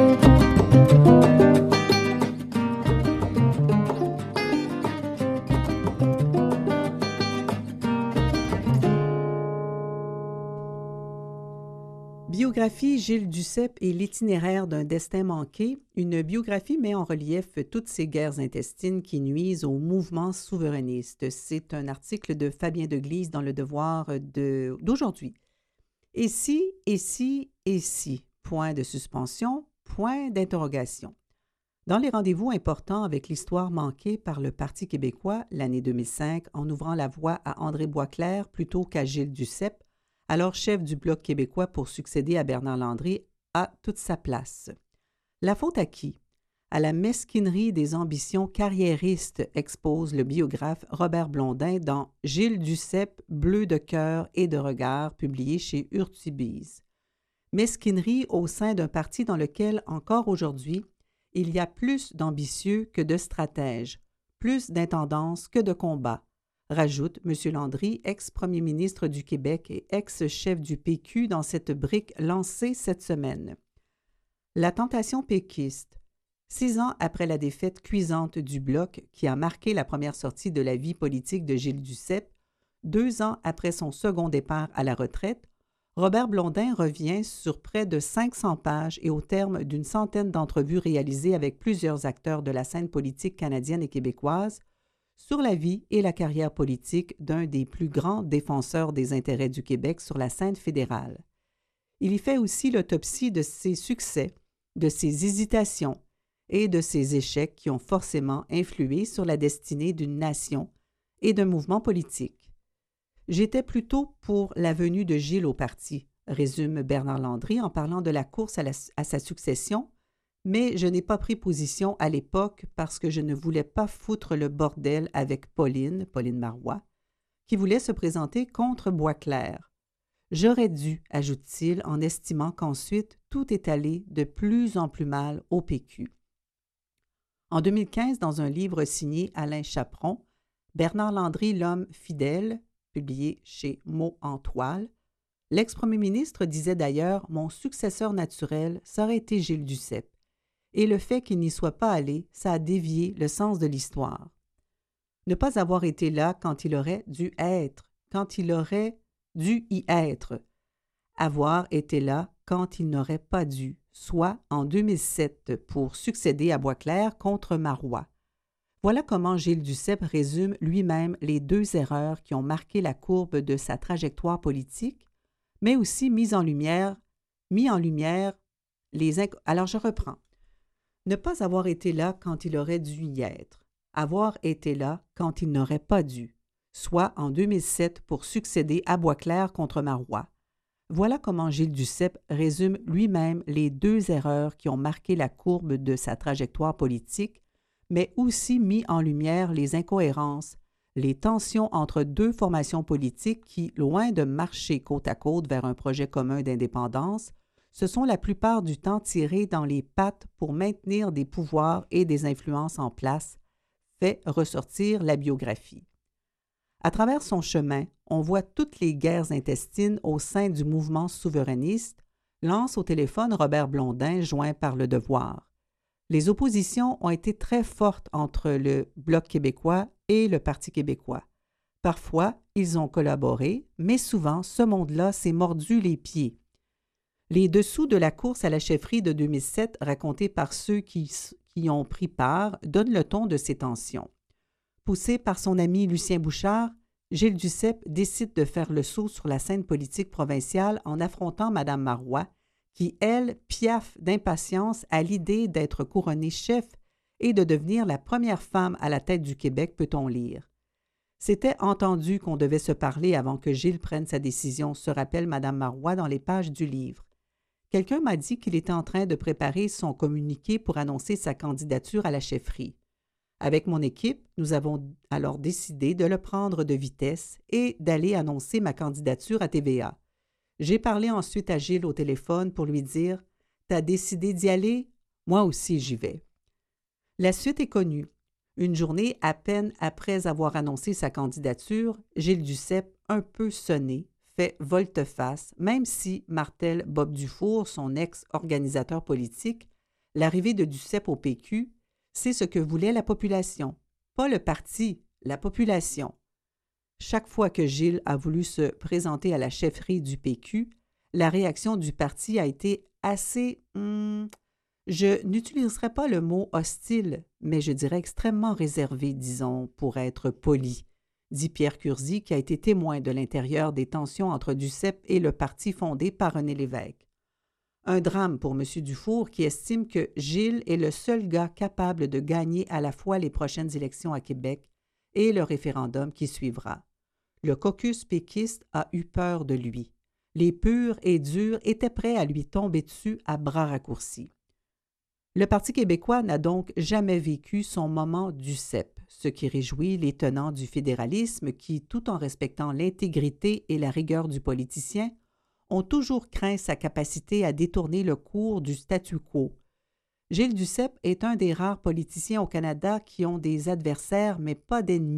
Biographie Gilles Duceppe et l'itinéraire d'un destin manqué, une biographie met en relief toutes ces guerres intestines qui nuisent au mouvement souverainiste. C'est un article de Fabien Deglise dans Le Devoir de, d'aujourd'hui. Et si, et si, et si, point de suspension, point d'interrogation. Dans les rendez-vous importants avec l'histoire manquée par le Parti québécois l'année deux mille cinq, en ouvrant la voie à André Boisclair plutôt qu'à Gilles Duceppe, alors chef du Bloc québécois pour succéder à Bernard Landry, a toute sa place. La faute à qui? À la mesquinerie des ambitions carriéristes, expose le biographe Robert Blondin dans Gilles Duceppe, bleu de cœur et de regard, publié chez Urtubise. Mesquinerie au sein d'un parti dans lequel, encore aujourd'hui, il y a plus d'ambitieux que de stratèges, plus d'intendances que de combats. rajoute M. Landry, ex-premier ministre du Québec et ex-chef du P Q dans cette brique lancée cette semaine. La tentation péquiste. Six ans après la défaite cuisante du Bloc qui a marqué la première sortie de la vie politique de Gilles Duceppe, deux ans après son second départ à la retraite, Robert Blondin revient sur près de cinq cents pages et au terme d'une centaine d'entrevues réalisées avec plusieurs acteurs de la scène politique canadienne et québécoise sur la vie et la carrière politique d'un des plus grands défenseurs des intérêts du Québec sur la scène fédérale. Il y fait aussi l'autopsie de ses succès, de ses hésitations et de ses échecs qui ont forcément influé sur la destinée d'une nation et d'un mouvement politique. J'étais plutôt pour la venue de Gilles au parti, résume Bernard Landry en parlant de la course à, la, à sa succession, mais je n'ai pas pris position à l'époque parce que je ne voulais pas foutre le bordel avec Pauline, Pauline Marois, qui voulait se présenter contre Boisclair. J'aurais dû, ajoute-t-il, en estimant qu'ensuite tout est allé de plus en plus mal au P Q. En deux mille quinze, dans un livre signé Alain Chaperon, Bernard Landry, l'homme fidèle, publié chez Mots en toile, l'ex-premier ministre disait d'ailleurs « Mon successeur naturel, ça aurait été Gilles Duceppe. » Et le fait qu'il n'y soit pas allé, ça a dévié le sens de l'histoire. Ne pas avoir été là quand il aurait dû être, quand il aurait dû y être. Avoir été là quand il n'aurait pas dû, soit en deux mille sept pour succéder à Boisclair contre Marois. Voilà comment Gilles Duceppe résume lui-même les deux erreurs qui ont marqué la courbe de sa trajectoire politique, mais aussi mis en lumière, mis en lumière les inc... Alors je reprends. Ne pas avoir été là quand il aurait dû y être. Avoir été là quand il n'aurait pas dû, soit en deux mille sept pour succéder à Boisclair contre Marois. Voilà comment Gilles Duceppe résume lui-même les deux erreurs qui ont marqué la courbe de sa trajectoire politique, mais aussi mis en lumière les incohérences, les tensions entre deux formations politiques qui, loin de marcher côte à côte vers un projet commun d'indépendance, se sont la plupart du temps tirées dans les pattes pour maintenir des pouvoirs et des influences en place, fait ressortir la biographie. À travers son chemin, on voit toutes les guerres intestines au sein du mouvement souverainiste, lance au téléphone Robert Blondin, joint par Le Devoir. Les oppositions ont été très fortes entre le Bloc québécois et le Parti québécois. Parfois, ils ont collaboré, mais souvent, ce monde-là s'est mordu les pieds. Les dessous de la course à la chefferie de deux mille sept, racontés par ceux qui, qui y ont pris part, donnent le ton de ces tensions. Poussé par son ami Lucien Bouchard, Gilles Duceppe décide de faire le saut sur la scène politique provinciale en affrontant Mme Marois, qui, elle, piaffe d'impatience à l'idée d'être couronnée chef et de devenir la première femme à la tête du Québec, peut-on lire. C'était entendu qu'on devait se parler avant que Gilles prenne sa décision, se rappelle Mme Marois dans les pages du livre. Quelqu'un m'a dit qu'il était en train de préparer son communiqué pour annoncer sa candidature à la chefferie. Avec mon équipe, nous avons alors décidé de le prendre de vitesse et d'aller annoncer ma candidature à T V A. J'ai parlé ensuite à Gilles au téléphone pour lui dire « T'as décidé d'y aller? Moi aussi j'y vais. » La suite est connue. Une journée à peine après avoir annoncé sa candidature, Gilles Duceppe, un peu sonné, fait volte-face, même si, martèle Bob Dufour, son ex-organisateur politique, l'arrivée de Duceppe au P Q, c'est ce que voulait la population. Pas le parti, la population. Chaque fois que Gilles a voulu se présenter à la chefferie du P Q, la réaction du parti a été assez... Hum, je n'utiliserai pas le mot hostile, mais je dirais extrêmement réservé, disons, pour être poli, dit Pierre Curzi, qui a été témoin de l'intérieur des tensions entre Duceppe et le parti fondé par René Lévesque. Un drame pour M. Dufour qui estime que Gilles est le seul gars capable de gagner à la fois les prochaines élections à Québec et le référendum qui suivra. Le caucus péquiste a eu peur de lui. Les purs et durs étaient prêts à lui tomber dessus à bras raccourcis. Le Parti québécois n'a donc jamais vécu son moment Duceppe, ce qui réjouit les tenants du fédéralisme qui, tout en respectant l'intégrité et la rigueur du politicien, ont toujours craint sa capacité à détourner le cours du statu quo. Gilles Duceppe est un des rares politiciens au Canada qui ont des adversaires mais pas d'ennemis,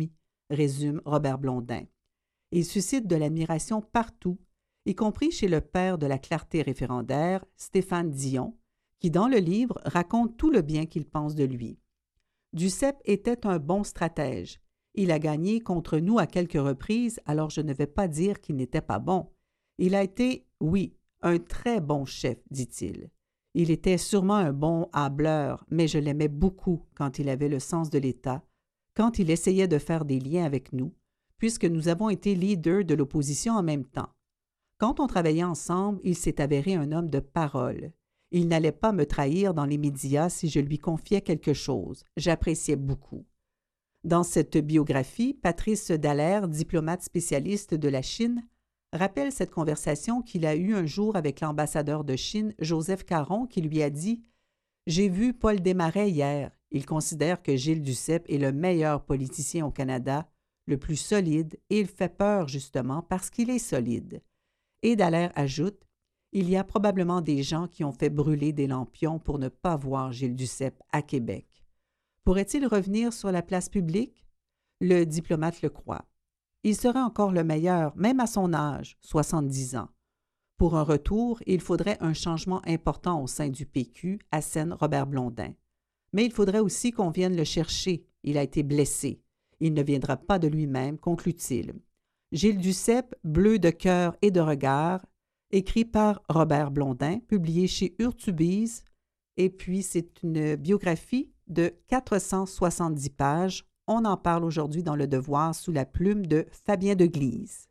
résume Robert Blondin. Il suscite de l'admiration partout, y compris chez le père de la clarté référendaire, Stéphane Dion, qui, dans le livre, raconte tout le bien qu'il pense de lui. Duceppe était un bon stratège. Il a gagné contre nous à quelques reprises, alors je ne vais pas dire qu'il n'était pas bon. Il a été, oui, un très bon chef, dit-il. Il était sûrement un bon hableur, mais je l'aimais beaucoup quand il avait le sens de l'État, quand il essayait de faire des liens avec nous, puisque nous avons été leaders de l'opposition en même temps. Quand on travaillait ensemble, il s'est avéré un homme de parole. Il n'allait pas me trahir dans les médias si je lui confiais quelque chose. J'appréciais beaucoup. Dans cette biographie, Patrice Dallaire, diplomate spécialiste de la Chine, rappelle cette conversation qu'il a eue un jour avec l'ambassadeur de Chine, Joseph Caron, qui lui a dit « J'ai vu Paul Desmarais hier. Il considère que Gilles Duceppe est le meilleur politicien au Canada, le plus solide, et il fait peur justement parce qu'il est solide. » Et Dallaire ajoute « Il y a probablement des gens qui ont fait brûler des lampions pour ne pas voir Gilles Duceppe à Québec. Pourrait-il revenir sur la place publique? Le diplomate le croit. Il serait encore le meilleur, même à son âge, soixante-dix ans. Pour un retour, il faudrait un changement important au sein du P Q, assène Robert Blondin. Mais il faudrait aussi qu'on vienne le chercher. Il a été blessé. Il ne viendra pas de lui-même, conclut-il. Gilles Duceppe, bleu de cœur et de regard, écrit par Robert Blondin, publié chez Urtubise, et puis c'est une biographie de quatre cent soixante-dix pages. On en parle aujourd'hui dans Le Devoir sous la plume de Fabien Deglise.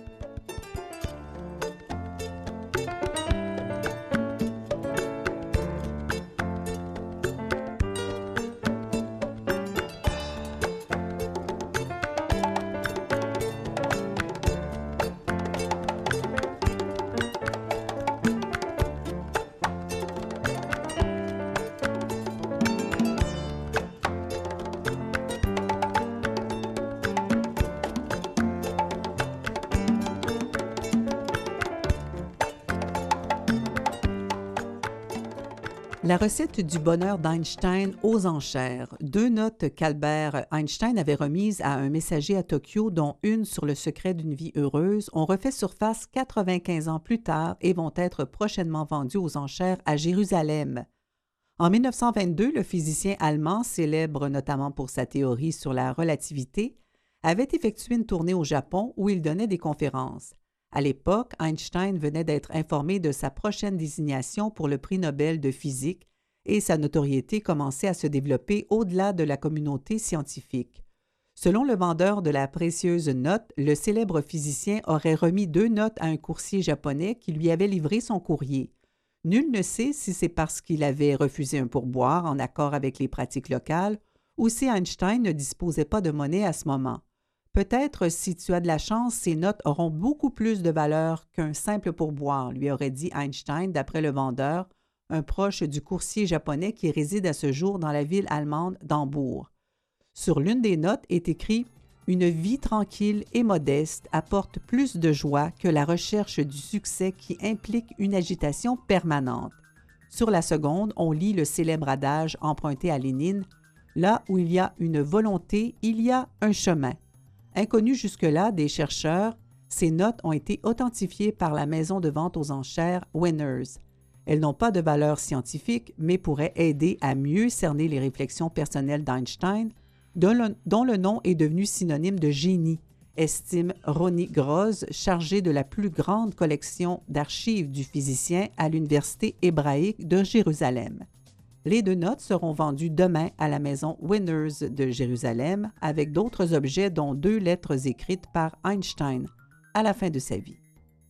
La recette du bonheur d'Einstein aux enchères. Deux notes qu'Albert Einstein avait remises à un messager à Tokyo, dont une sur le secret d'une vie heureuse, ont refait surface quatre-vingt-quinze ans plus tard et vont être prochainement vendues aux enchères à Jérusalem. En mille neuf cent vingt-deux, le physicien allemand, célèbre notamment pour sa théorie sur la relativité, avait effectué une tournée au Japon où il donnait des conférences. À l'époque, Einstein venait d'être informé de sa prochaine désignation pour le prix Nobel de physique et sa notoriété commençait à se développer au-delà de la communauté scientifique. Selon le vendeur de la précieuse note, le célèbre physicien aurait remis deux notes à un coursier japonais qui lui avait livré son courrier. Nul ne sait si c'est parce qu'il avait refusé un pourboire en accord avec les pratiques locales ou si Einstein ne disposait pas de monnaie à ce moment. Peut-être, si tu as de la chance, ces notes auront beaucoup plus de valeur qu'un simple pourboire, lui aurait dit Einstein d'après le vendeur, un proche du coursier japonais qui réside à ce jour dans la ville allemande d'Hambourg. Sur l'une des notes est écrit « Une vie tranquille et modeste apporte plus de joie que la recherche du succès qui implique une agitation permanente. » Sur la seconde, on lit le célèbre adage emprunté à Lénine « Là où il y a une volonté, il y a un chemin. » Inconnues jusque-là des chercheurs, ces notes ont été authentifiées par la maison de vente aux enchères Winners. Elles n'ont pas de valeur scientifique, mais pourraient aider à mieux cerner les réflexions personnelles d'Einstein, dont le, dont le nom est devenu synonyme de génie, estime Ronnie Groz, chargé de la plus grande collection d'archives du physicien à l'Université hébraïque de Jérusalem. Les deux notes seront vendues demain à la maison Winners de Jérusalem avec d'autres objets dont deux lettres écrites par Einstein à la fin de sa vie.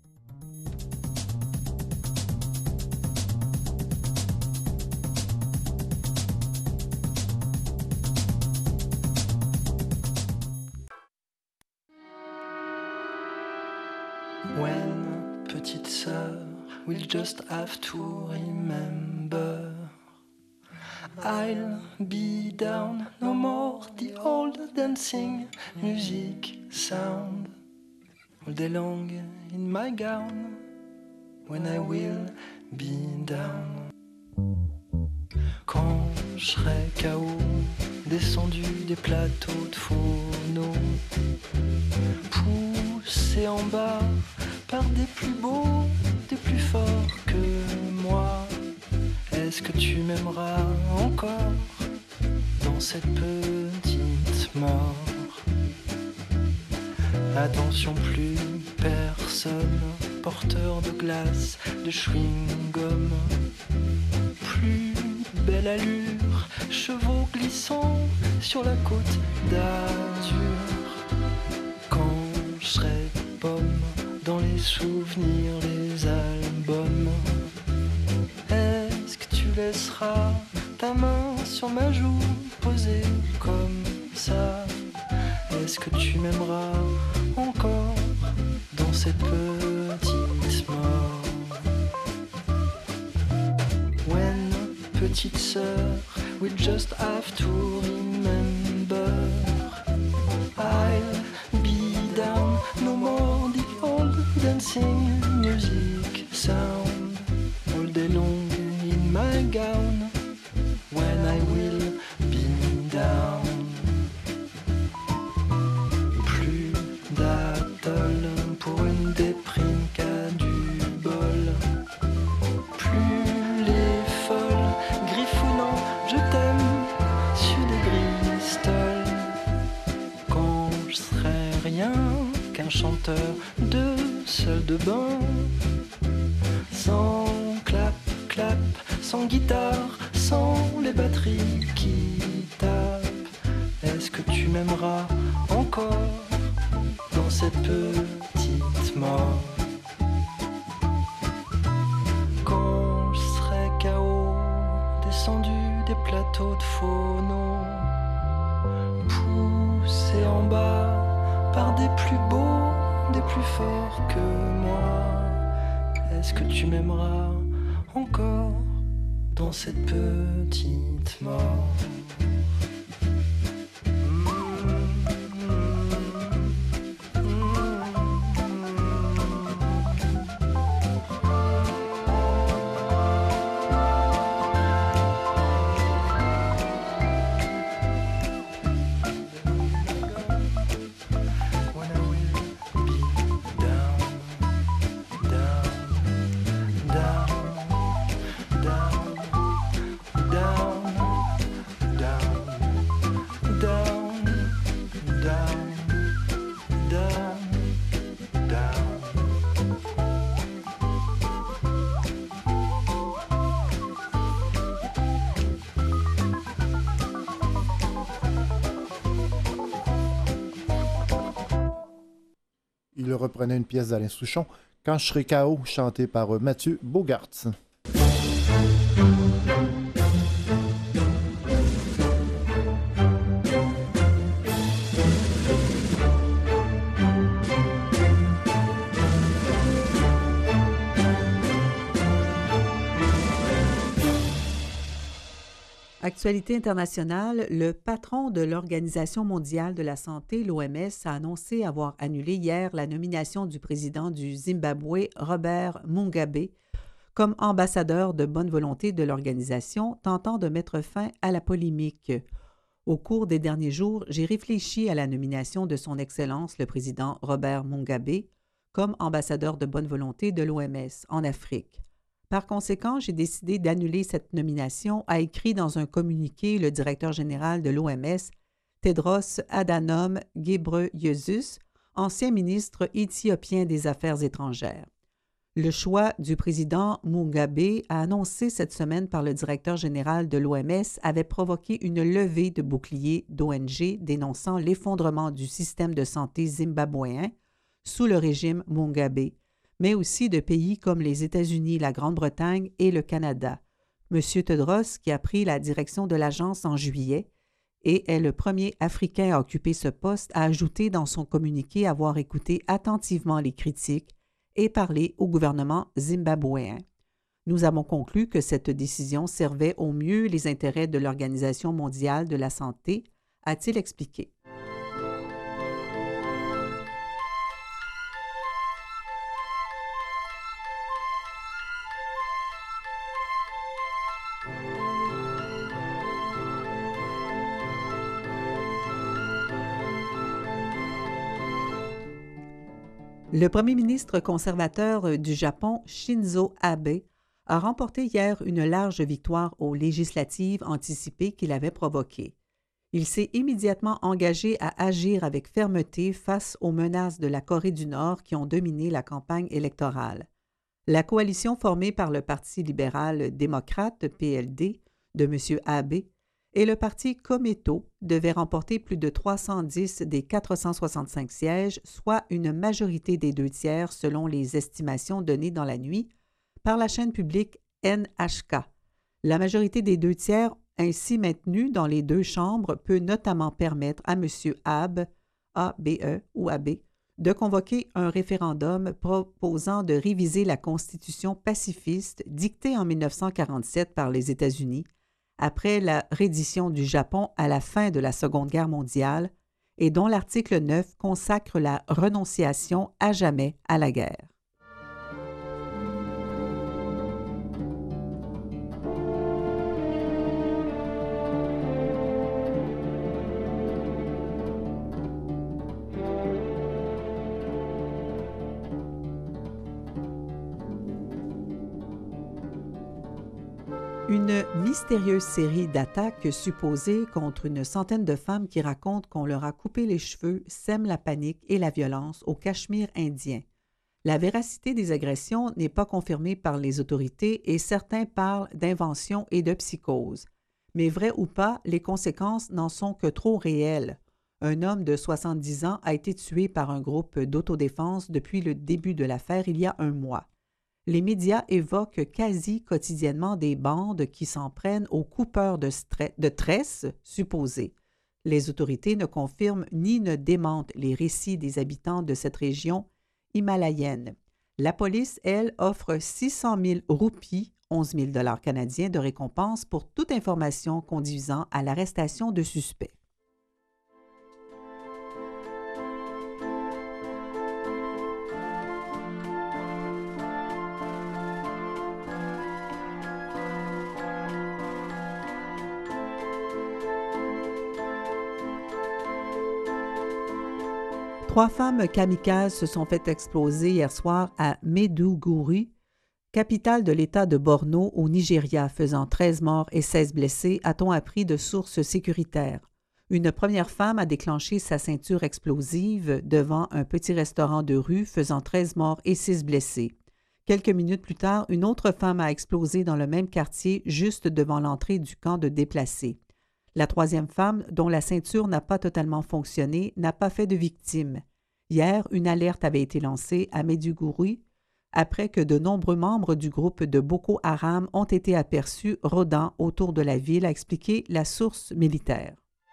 When, petite sœur, we'll just have to remember I'll be down, no more the old dancing music sound. All day long in my gown, when I will be down. Quand je serai K O, descendu des plateaux de phono, en bas par des plus beaux, des plus forts que moi. Est-ce que tu m'aimeras encore dans cette petite mort? Attention, plus personne, porteur de glace, de chewing-gum. Plus belle allure, chevaux glissant sur la côte d'Azur. Quand je serai pomme dans les souvenirs, les albums, est-ce que tu laisseras ta main sur ma joue posée comme ça? Est-ce que tu m'aimeras encore dans cette petite mort? When, petite sœur, we just have to remember, I'll be down, no more the old dancing music sound, all day long in my gown, when I will be down. Plus d'atoll pour une déprime qu'à du bol. Plus les folles griffonnant je t'aime sur des bristoles. Quand je serai rien qu'un chanteur de salle de bain, sans clap clap, sans guitare, sans les batteries qui tapent. Est-ce que tu m'aimeras encore dans cette petite mort? Quand je serai K O, descendu des plateaux de phono, poussé en bas par des plus beaux, des plus forts que moi, est-ce que tu m'aimeras encore dans cette petite mort? Il reprenait une pièce d'Alain Souchon, Quand je serai K O, chantée par euh, Mathieu Bogartz. Actualité internationale, le patron de l'Organisation mondiale de la santé, l'O M S, a annoncé avoir annulé hier la nomination du président du Zimbabwe, Robert Mugabe, comme ambassadeur de bonne volonté de l'organisation, tentant de mettre fin à la polémique. Au cours des derniers jours, j'ai réfléchi à la nomination de son Excellence le président Robert Mugabe comme ambassadeur de bonne volonté de l'O M S en Afrique. Par conséquent, j'ai décidé d'annuler cette nomination, a écrit dans un communiqué le directeur général de l'O M S, Tedros Adhanom Ghebreyesus, ancien ministre éthiopien des Affaires étrangères. Le choix du président Mugabe, annoncé cette semaine par le directeur général de l'O M S, avait provoqué une levée de boucliers d'O N G dénonçant l'effondrement du système de santé zimbabwéen sous le régime Mugabe, mais aussi de pays comme les États-Unis, la Grande-Bretagne et le Canada. M. Tedros, qui a pris la direction de l'agence en juillet et est le premier Africain à occuper ce poste, a ajouté dans son communiqué avoir écouté attentivement les critiques et parlé au gouvernement zimbabwéen. Nous avons conclu que cette décision servait au mieux les intérêts de l'Organisation mondiale de la santé, a-t-il expliqué. Le premier ministre conservateur du Japon, Shinzo Abe, a remporté hier une large victoire aux législatives anticipées qu'il avait provoquées. Il s'est immédiatement engagé à agir avec fermeté face aux menaces de la Corée du Nord qui ont dominé la campagne électorale. La coalition formée par le Parti libéral-démocrate, P L D, de M. Abe, et le parti Komeito devait remporter plus de trois cent dix des quatre cent soixante-cinq sièges, soit une majorité des deux tiers selon les estimations données dans la nuit par la chaîne publique N H K. La majorité des deux tiers ainsi maintenue dans les deux chambres peut notamment permettre à M. Abe, A B E ou Abe, de convoquer un référendum proposant de réviser la Constitution pacifiste dictée en mille neuf cent quarante-sept par les États-Unis après la reddition du Japon à la fin de la Seconde Guerre mondiale et dont l'article neuf consacre la renonciation à jamais à la guerre. Une mystérieuse série d'attaques supposées contre une centaine de femmes qui racontent qu'on leur a coupé les cheveux sème la panique et la violence au Cachemire indien. La véracité des agressions n'est pas confirmée par les autorités et certains parlent d'invention et de psychose. Mais vrai ou pas, les conséquences n'en sont que trop réelles. Un homme de soixante-dix ans a été tué par un groupe d'autodéfense depuis le début de l'affaire il y a un mois. Les médias évoquent quasi quotidiennement des bandes qui s'en prennent aux coupeurs de, de tresses supposés. Les autorités ne confirment ni ne démentent les récits des habitants de cette région himalayenne. La police, elle, offre six cent mille roupies, onze mille dollars canadiens de récompense pour toute information conduisant à l'arrestation de suspects. Trois femmes kamikazes se sont fait exploser hier soir à Maiduguri, capitale de l'État de Borno au Nigeria, faisant treize morts et seize blessés, a-t-on appris de sources sécuritaires. Une première femme a déclenché sa ceinture explosive devant un petit restaurant de rue, faisant treize morts et six blessés. Quelques minutes plus tard, une autre femme a explosé dans le même quartier, juste devant l'entrée du camp de déplacés. La troisième femme, dont la ceinture n'a pas totalement fonctionné, n'a pas fait de victime. Hier, une alerte avait été lancée à Maiduguri après que de nombreux membres du groupe de Boko Haram ont été aperçus rôdant autour de la ville, a expliqué la source militaire.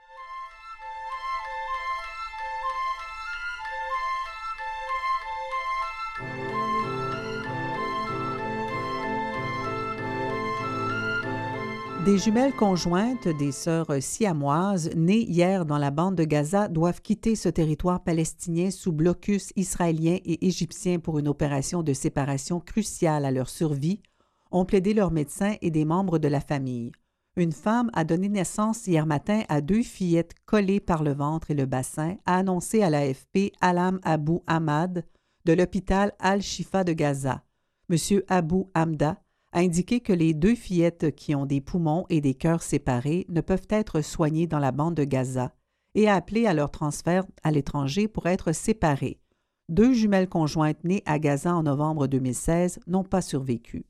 Des jumelles conjointes, des sœurs siamoises, nées hier dans la bande de Gaza, doivent quitter ce territoire palestinien sous blocus israélien et égyptien pour une opération de séparation cruciale à leur survie, ont plaidé leurs médecins et des membres de la famille. Une femme a donné naissance hier matin à deux fillettes collées par le ventre et le bassin, a annoncé à l'A F P Alam Abou Ahmad de l'hôpital Al-Shifa de Gaza. M. Abou Hamda a indiqué que les deux fillettes qui ont des poumons et des cœurs séparés ne peuvent être soignées dans la bande de Gaza et a appelé à leur transfert à l'étranger pour être séparées. Deux jumelles conjointes nées à Gaza en novembre deux mille seize n'ont pas survécu.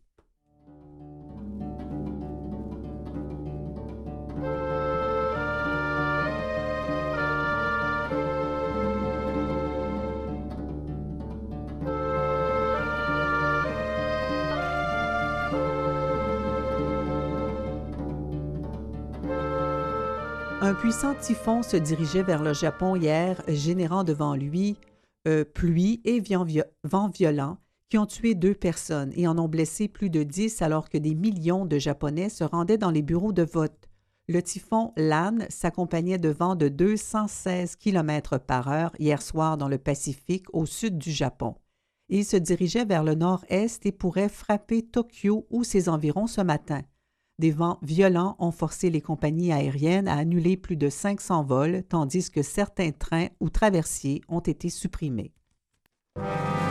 Un puissant typhon se dirigeait vers le Japon hier, générant devant lui euh, pluie et vent violents qui ont tué deux personnes et en ont blessé plus de dix alors que des millions de Japonais se rendaient dans les bureaux de vote. Le typhon Lan s'accompagnait de vents de deux cent seize kilomètres par heure hier soir dans le Pacifique au sud du Japon. Il se dirigeait vers le nord-est et pourrait frapper Tokyo ou ses environs ce matin. Des vents violents ont forcé les compagnies aériennes à annuler plus de cinq cents vols, tandis que certains trains ou traversiers ont été supprimés.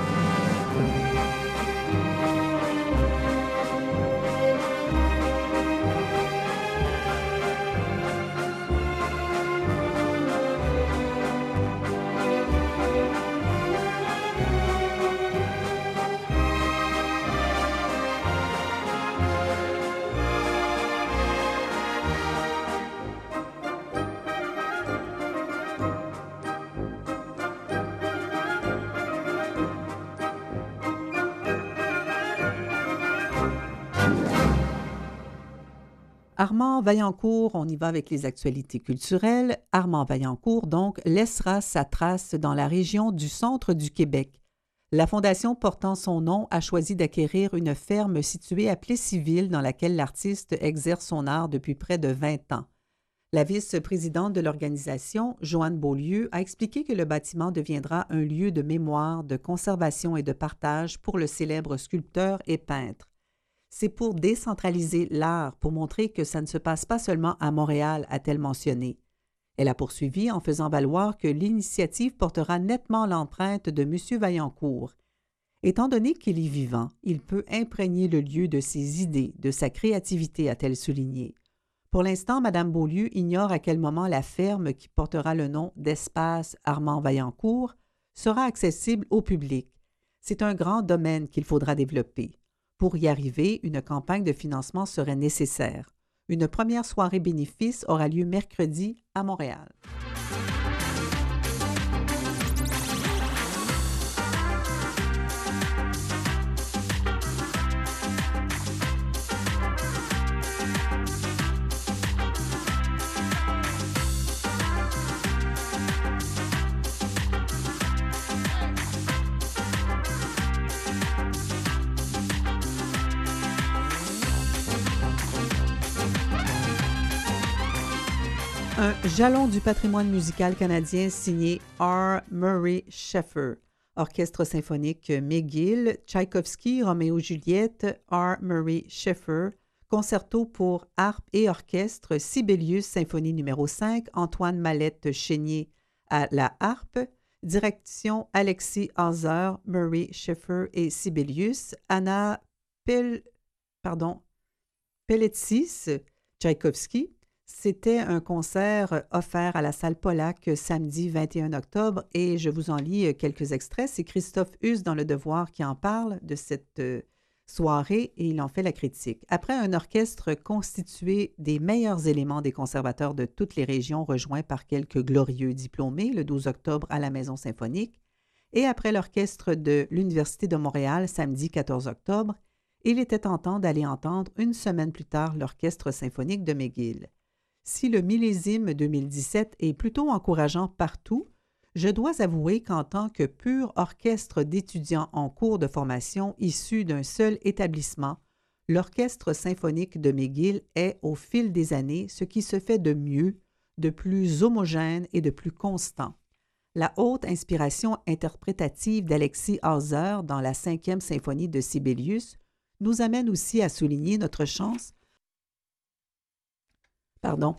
Armand Vaillancourt, on y va avec les actualités culturelles. Armand Vaillancourt, donc, laissera sa trace dans la région du centre du Québec. La fondation portant son nom a choisi d'acquérir une ferme située à Plessisville dans laquelle l'artiste exerce son art depuis près de vingt ans. La vice-présidente de l'organisation, Joanne Beaulieu, a expliqué que le bâtiment deviendra un lieu de mémoire, de conservation et de partage pour le célèbre sculpteur et peintre. C'est pour décentraliser l'art, pour montrer que ça ne se passe pas seulement à Montréal, a-t-elle mentionné. Elle a poursuivi en faisant valoir que l'initiative portera nettement l'empreinte de M. Vaillancourt. Étant donné qu'il est vivant, il peut imprégner le lieu de ses idées, de sa créativité, a-t-elle souligné. Pour l'instant, Mme Beaulieu ignore à quel moment la ferme qui portera le nom d'Espace Armand Vaillancourt sera accessible au public. C'est un grand domaine qu'il faudra développer. Pour y arriver, une campagne de financement serait nécessaire. Une première soirée bénéfice aura lieu mercredi à Montréal. Un jalon du patrimoine musical canadien signé R. Murray Schaeffer. Orchestre symphonique McGill, Tchaïkovski, Roméo-Juliette, R. Murray Schaeffer, concerto pour harpe et orchestre, Sibelius, symphonie numéro cinq, Antoine Mallette-Chénier à la harpe, direction Alexis Hauser, Murray Schaeffer et Sibelius, Anna Pel... Pardon, Pelletsis, Tchaïkovski. C'était un concert offert à la salle Polac samedi vingt et un octobre et je vous en lis quelques extraits. C'est Christophe Huss dans Le Devoir qui en parle de cette soirée et il en fait la critique. Après un orchestre constitué des meilleurs éléments des conservateurs de toutes les régions rejoints par quelques glorieux diplômés le douze octobre à la Maison symphonique et après l'orchestre de l'Université de Montréal samedi quatorze octobre, il était tentant d'aller entendre une semaine plus tard l'orchestre symphonique de McGill. Si le millésime deux mille dix-sept est plutôt encourageant partout, je dois avouer qu'en tant que pur orchestre d'étudiants en cours de formation issus d'un seul établissement, l'orchestre symphonique de McGill est, au fil des années, ce qui se fait de mieux, de plus homogène et de plus constant. La haute inspiration interprétative d'Alexis Hauser dans la cinquième symphonie de Sibelius nous amène aussi à souligner notre chance Pardon.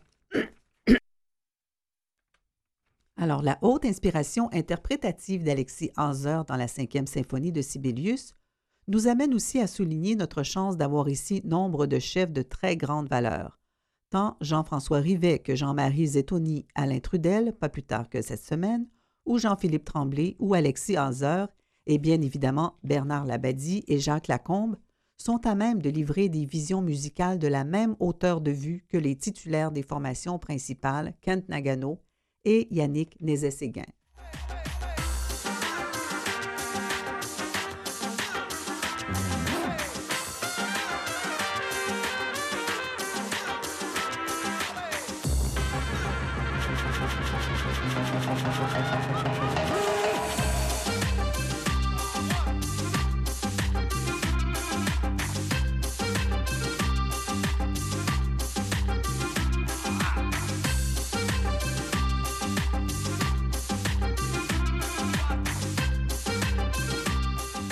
Alors, la haute inspiration interprétative d'Alexis Hauser dans la cinquième symphonie de Sibelius nous amène aussi à souligner notre chance d'avoir ici nombre de chefs de très grande valeur. Tant Jean-François Rivet que Jean-Marie Zettoni, Alain Trudel, pas plus tard que cette semaine, ou Jean-Philippe Tremblay ou Alexis Hauser, et bien évidemment Bernard Labadie et Jacques Lacombe, sont à même de livrer des visions musicales de la même hauteur de vue que les titulaires des formations principales Kent Nagano et Yannick Nézet-Séguin.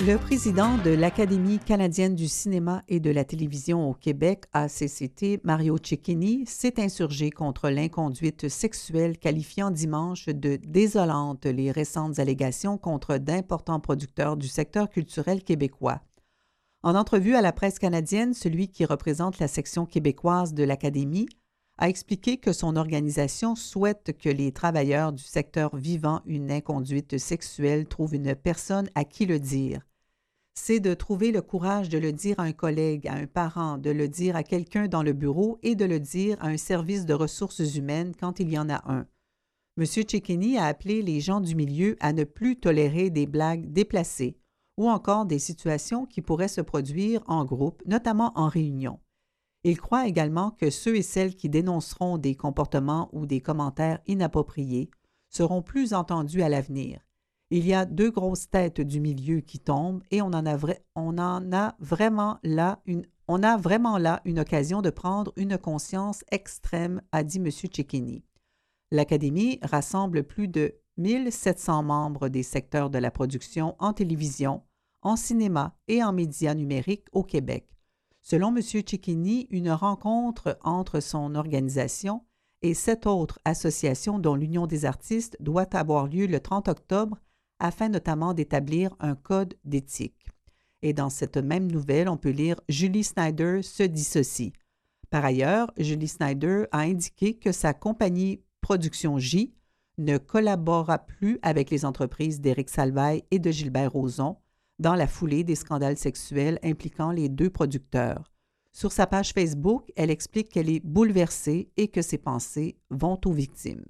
Le président de l'Académie canadienne du cinéma et de la télévision au Québec, A C C T, Mario Cecchini, s'est insurgé contre l'inconduite sexuelle, qualifiant dimanche de désolantes les récentes allégations contre d'importants producteurs du secteur culturel québécois. En entrevue à la presse canadienne, celui qui représente la section québécoise de l'Académie a expliqué que son organisation souhaite que les travailleurs du secteur vivant une inconduite sexuelle trouvent une personne à qui le dire. C'est de trouver le courage de le dire à un collègue, à un parent, de le dire à quelqu'un dans le bureau et de le dire à un service de ressources humaines quand il y en a un. M. Cecchini a appelé les gens du milieu à ne plus tolérer des blagues déplacées ou encore des situations qui pourraient se produire en groupe, notamment en réunion. Il croit également que ceux et celles qui dénonceront des comportements ou des commentaires inappropriés seront plus entendus à l'avenir. Il y a deux grosses têtes du milieu qui tombent et on en a, vra- on en a vraiment là une, on a vraiment là une occasion de prendre une conscience extrême, a dit M. Cecchini. L'Académie rassemble plus de mille sept cents membres des secteurs de la production en télévision, en cinéma et en médias numériques au Québec. Selon M. Cecchini, une rencontre entre son organisation et sept autres associations, dont l'Union des artistes, doit avoir lieu le trente octobre afin notamment d'établir un code d'éthique. Et dans cette même nouvelle, on peut lire « Julie Snyder se dissocie ». Par ailleurs, Julie Snyder a indiqué que sa compagnie Production J ne collabora plus avec les entreprises d'Éric Salvaille et de Gilbert Rozon dans la foulée des scandales sexuels impliquant les deux producteurs. Sur sa page Facebook, elle explique qu'elle est bouleversée et que ses pensées vont aux victimes.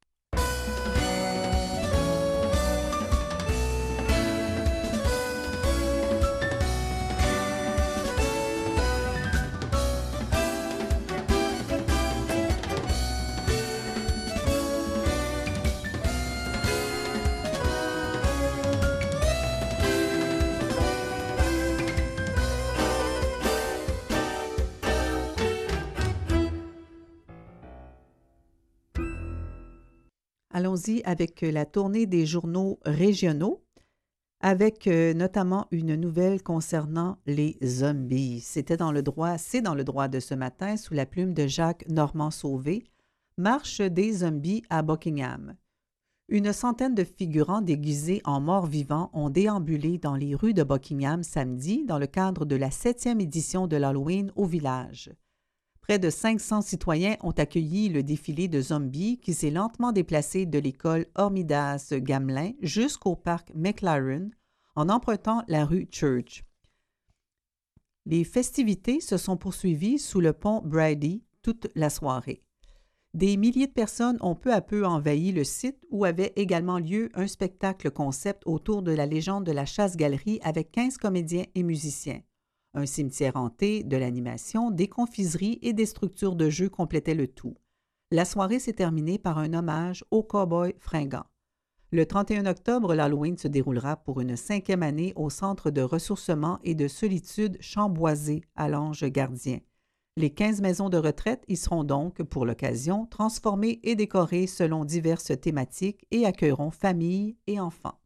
Allons-y avec la tournée des journaux régionaux, avec euh, notamment une nouvelle concernant les zombies. C'était dans le droit, c'est dans le droit de ce matin, sous la plume de Jacques Normand-Sauvé, Marche des zombies à Buckingham. Une centaine de figurants déguisés en morts-vivants ont déambulé dans les rues de Buckingham samedi dans le cadre de la septième édition de l'Halloween au village. Près de cinq cents citoyens ont accueilli le défilé de zombies qui s'est lentement déplacé de l'école Hormidas-Gamelin jusqu'au parc McLaren en empruntant la rue Church. Les festivités se sont poursuivies sous le pont Brady toute la soirée. Des milliers de personnes ont peu à peu envahi le site où avait également lieu un spectacle concept autour de la légende de la chasse-galerie avec quinze comédiens et musiciens. Un cimetière hanté, de l'animation, des confiseries et des structures de jeu complétaient le tout. La soirée s'est terminée par un hommage aux cow-boys fringants. Le trente et un octobre, l'Halloween se déroulera pour une cinquième année au Centre de ressourcement et de solitude Chamboisé à l'Ange Gardien. Les quinze maisons de retraite y seront donc, pour l'occasion, transformées et décorées selon diverses thématiques et accueilleront familles et enfants.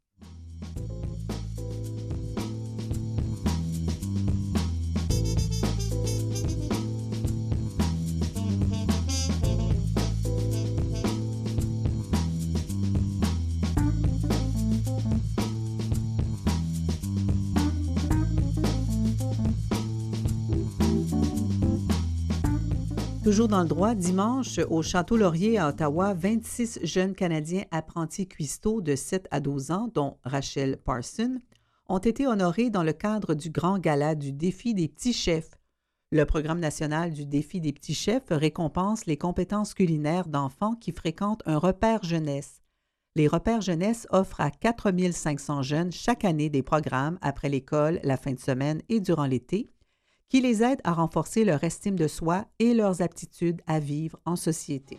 Toujours dans le droit, dimanche, au Château Laurier à Ottawa, vingt-six jeunes Canadiens apprentis cuistots de sept à douze ans, dont Rachel Parson, ont été honorés dans le cadre du grand gala du Défi des petits chefs. Le programme national du Défi des petits chefs récompense les compétences culinaires d'enfants qui fréquentent un repère jeunesse. Les repères jeunesse offrent à quatre mille cinq cents jeunes chaque année des programmes après l'école, la fin de semaine et durant l'été, qui les aident à renforcer leur estime de soi et leurs aptitudes à vivre en société.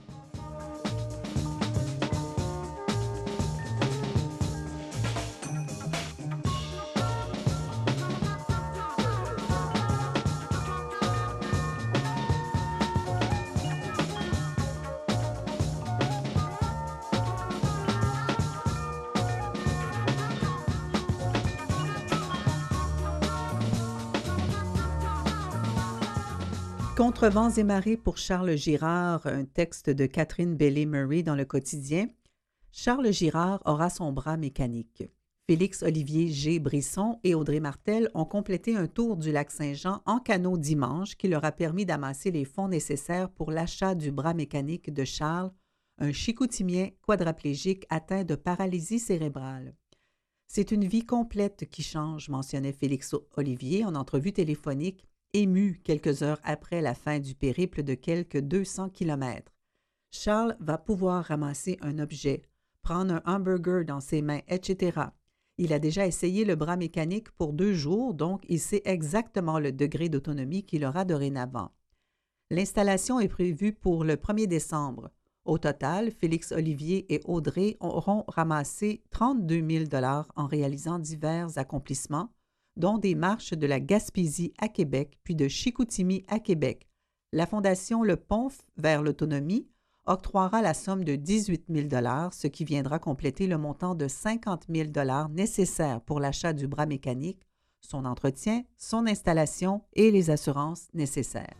Contre vents et marées pour Charles Girard, un texte de Catherine Bailey-Murray dans Le Quotidien. Charles Girard aura son bras mécanique. Félix-Olivier G. Brisson et Audrey Martel ont complété un tour du lac Saint-Jean en canot dimanche qui leur a permis d'amasser les fonds nécessaires pour l'achat du bras mécanique de Charles, un Chicoutimien quadraplégique atteint de paralysie cérébrale. C'est une vie complète qui change, mentionnait Félix-Olivier en entrevue téléphonique, ému quelques heures après la fin du périple de quelques deux cents kilomètres. Charles va pouvoir ramasser un objet, prendre un hamburger dans ses mains, et cetera. Il a déjà essayé le bras mécanique pour deux jours, donc il sait exactement le degré d'autonomie qu'il aura dorénavant. L'installation est prévue pour le premier décembre. Au total, Félix-Olivier et Audrey auront ramassé trente-deux mille dollars en réalisant divers accomplissements, dont des marches de la Gaspésie à Québec puis de Chicoutimi à Québec. La Fondation Le Ponf vers l'autonomie octroiera la somme de dix-huit mille dollars, ce qui viendra compléter le montant de cinquante mille dollars nécessaire pour l'achat du bras mécanique, son entretien, son installation et les assurances nécessaires.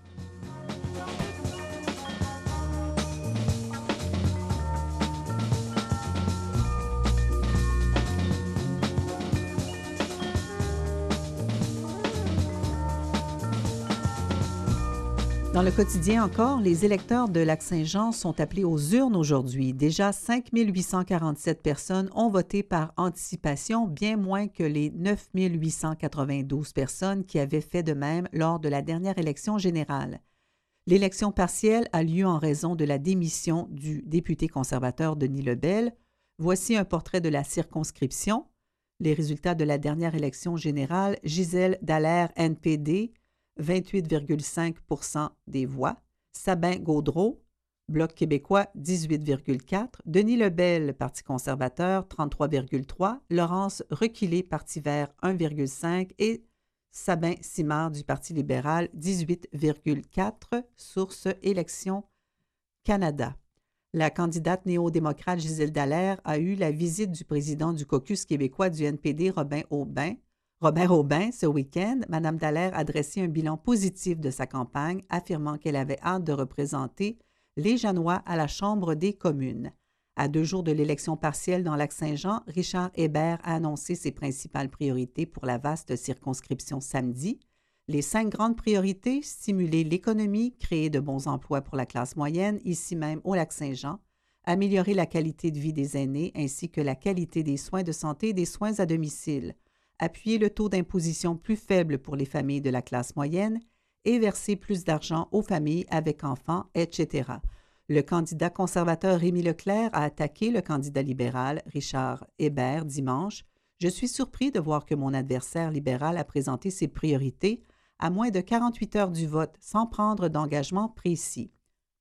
Dans le quotidien encore, les électeurs de Lac-Saint-Jean sont appelés aux urnes aujourd'hui. Déjà cinq mille huit cent quarante-sept personnes ont voté par anticipation, bien moins que les neuf mille huit cent quatre-vingt-douze personnes qui avaient fait de même lors de la dernière élection générale. L'élection partielle a lieu en raison de la démission du député conservateur Denis Lebel. Voici un portrait de la circonscription. Les résultats de la dernière élection générale, Gisèle Dallaire, N P D, vingt-huit virgule cinq pour cent des voix. Sabin Gaudreault, Bloc québécois, dix-huit virgule quatre. Denis Lebel, Parti conservateur, trente-trois virgule trois. Laurence Requilé, Parti vert, un virgule cinq. Et Sabin Simard du Parti libéral, dix-huit virgule quatre. Source Élections Canada. La candidate néo-démocrate Gisèle Dallaire a eu la visite du président du caucus québécois du N P D, Robin Aubin, Robert Aubin, ce week-end. Mme Dallaire a dressé un bilan positif de sa campagne, affirmant qu'elle avait hâte de représenter les Janois à la Chambre des communes. À deux jours de l'élection partielle dans Lac-Saint-Jean, Richard Hébert a annoncé ses principales priorités pour la vaste circonscription samedi. Les cinq grandes priorités, stimuler l'économie, créer de bons emplois pour la classe moyenne, ici même au Lac-Saint-Jean, améliorer la qualité de vie des aînés ainsi que la qualité des soins de santé et des soins à domicile, appuyer le taux d'imposition plus faible pour les familles de la classe moyenne et verser plus d'argent aux familles avec enfants, et cetera. Le candidat conservateur Rémi Leclerc a attaqué le candidat libéral Richard Hébert dimanche. « Je suis surpris de voir que mon adversaire libéral a présenté ses priorités à moins de quarante-huit heures du vote sans prendre d'engagement précis. »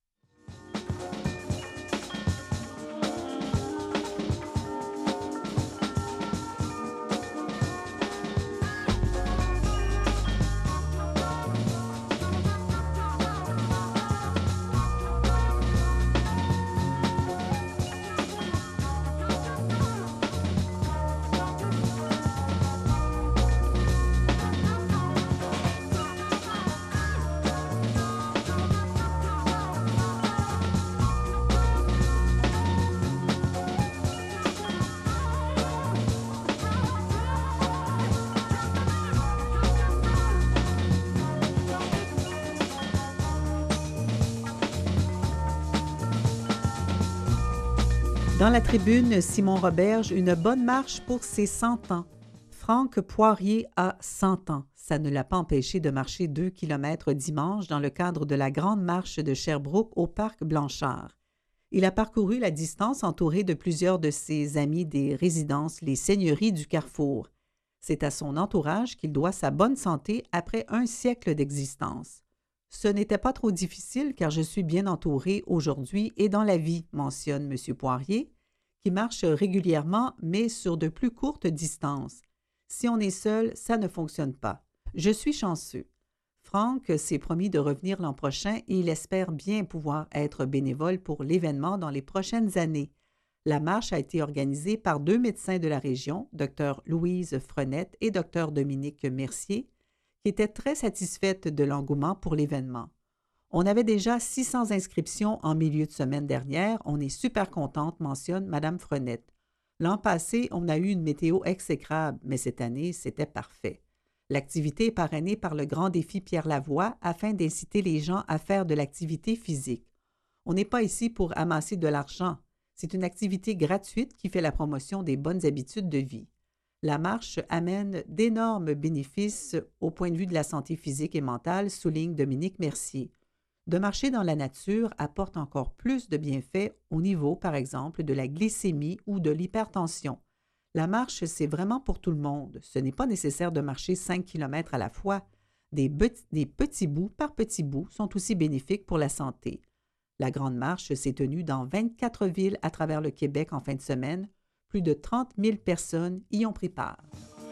Dans la tribune, Simon Roberge, une bonne marche pour ses cent ans. Franck Poirier a cent ans. Ça ne l'a pas empêché de marcher deux kilomètres dimanche dans le cadre de la grande marche de Sherbrooke au parc Blanchard. Il a parcouru la distance entouré de plusieurs de ses amis des résidences, les seigneuries du Carrefour. C'est à son entourage qu'il doit sa bonne santé après un siècle d'existence. Ce n'était pas trop difficile car je suis bien entouré aujourd'hui et dans la vie, mentionne M. Poirier, qui marche régulièrement mais sur de plus courtes distances. Si on est seul, ça ne fonctionne pas. Je suis chanceux. Franck s'est promis de revenir l'an prochain et il espère bien pouvoir être bénévole pour l'événement dans les prochaines années. La marche a été organisée par deux médecins de la région, Dr Louise Frenette et Dr Dominique Mercier, qui étaient très satisfaites de l'engouement pour l'événement. On avait déjà six cents inscriptions en milieu de semaine dernière. On est super contente, mentionne Mme Frenette. L'an passé, on a eu une météo exécrable, mais cette année, c'était parfait. L'activité est parrainée par le Grand Défi Pierre Lavoie afin d'inciter les gens à faire de l'activité physique. On n'est pas ici pour amasser de l'argent. C'est une activité gratuite qui fait la promotion des bonnes habitudes de vie. La marche amène d'énormes bénéfices au point de vue de la santé physique et mentale, souligne Dominique Mercier. De marcher dans la nature apporte encore plus de bienfaits au niveau, par exemple, de la glycémie ou de l'hypertension. La marche, c'est vraiment pour tout le monde. Ce n'est pas nécessaire de marcher cinq kilomètres à la fois. Des, be- des petits bouts par petits bouts sont aussi bénéfiques pour la santé. La Grande Marche s'est tenue dans vingt-quatre villes à travers le Québec en fin de semaine. Plus de trente mille personnes y ont pris part.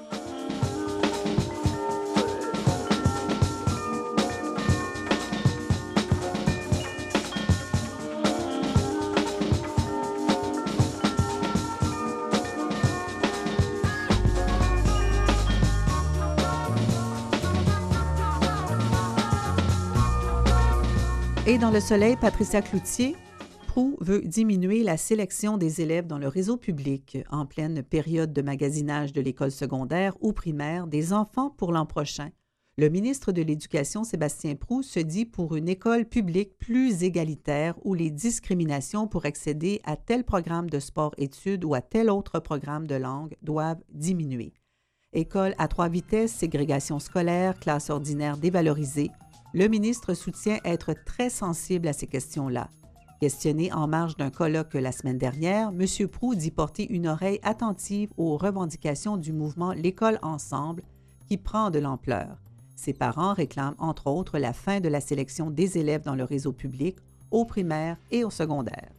Et dans le soleil, Patricia Cloutier, Proulx veut diminuer la sélection des élèves dans le réseau public en pleine période de magasinage de l'école secondaire ou primaire des enfants pour l'an prochain. Le ministre de l'Éducation, Sébastien Proulx, se dit pour une école publique plus égalitaire où les discriminations pour accéder à tel programme de sport-études ou à tel autre programme de langue doivent diminuer. École à trois vitesses, ségrégation scolaire, classe ordinaire dévalorisée. Le ministre soutient être très sensible à ces questions-là. Questionné en marge d'un colloque la semaine dernière, M. Proulx dit porter une oreille attentive aux revendications du mouvement L'École ensemble qui prend de l'ampleur. Ses parents réclament entre autres la fin de la sélection des élèves dans le réseau public, au primaire et au secondaire.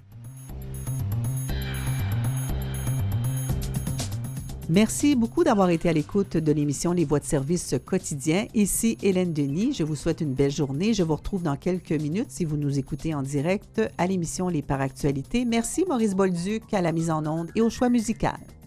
Merci beaucoup d'avoir été à l'écoute de l'émission Les Voix de service quotidien. Ici Hélène Denis. Je vous souhaite une belle journée. Je vous retrouve dans quelques minutes si vous nous écoutez en direct à l'émission Les Par Actualités. Merci Maurice Bolduc à la mise en onde et au choix musical.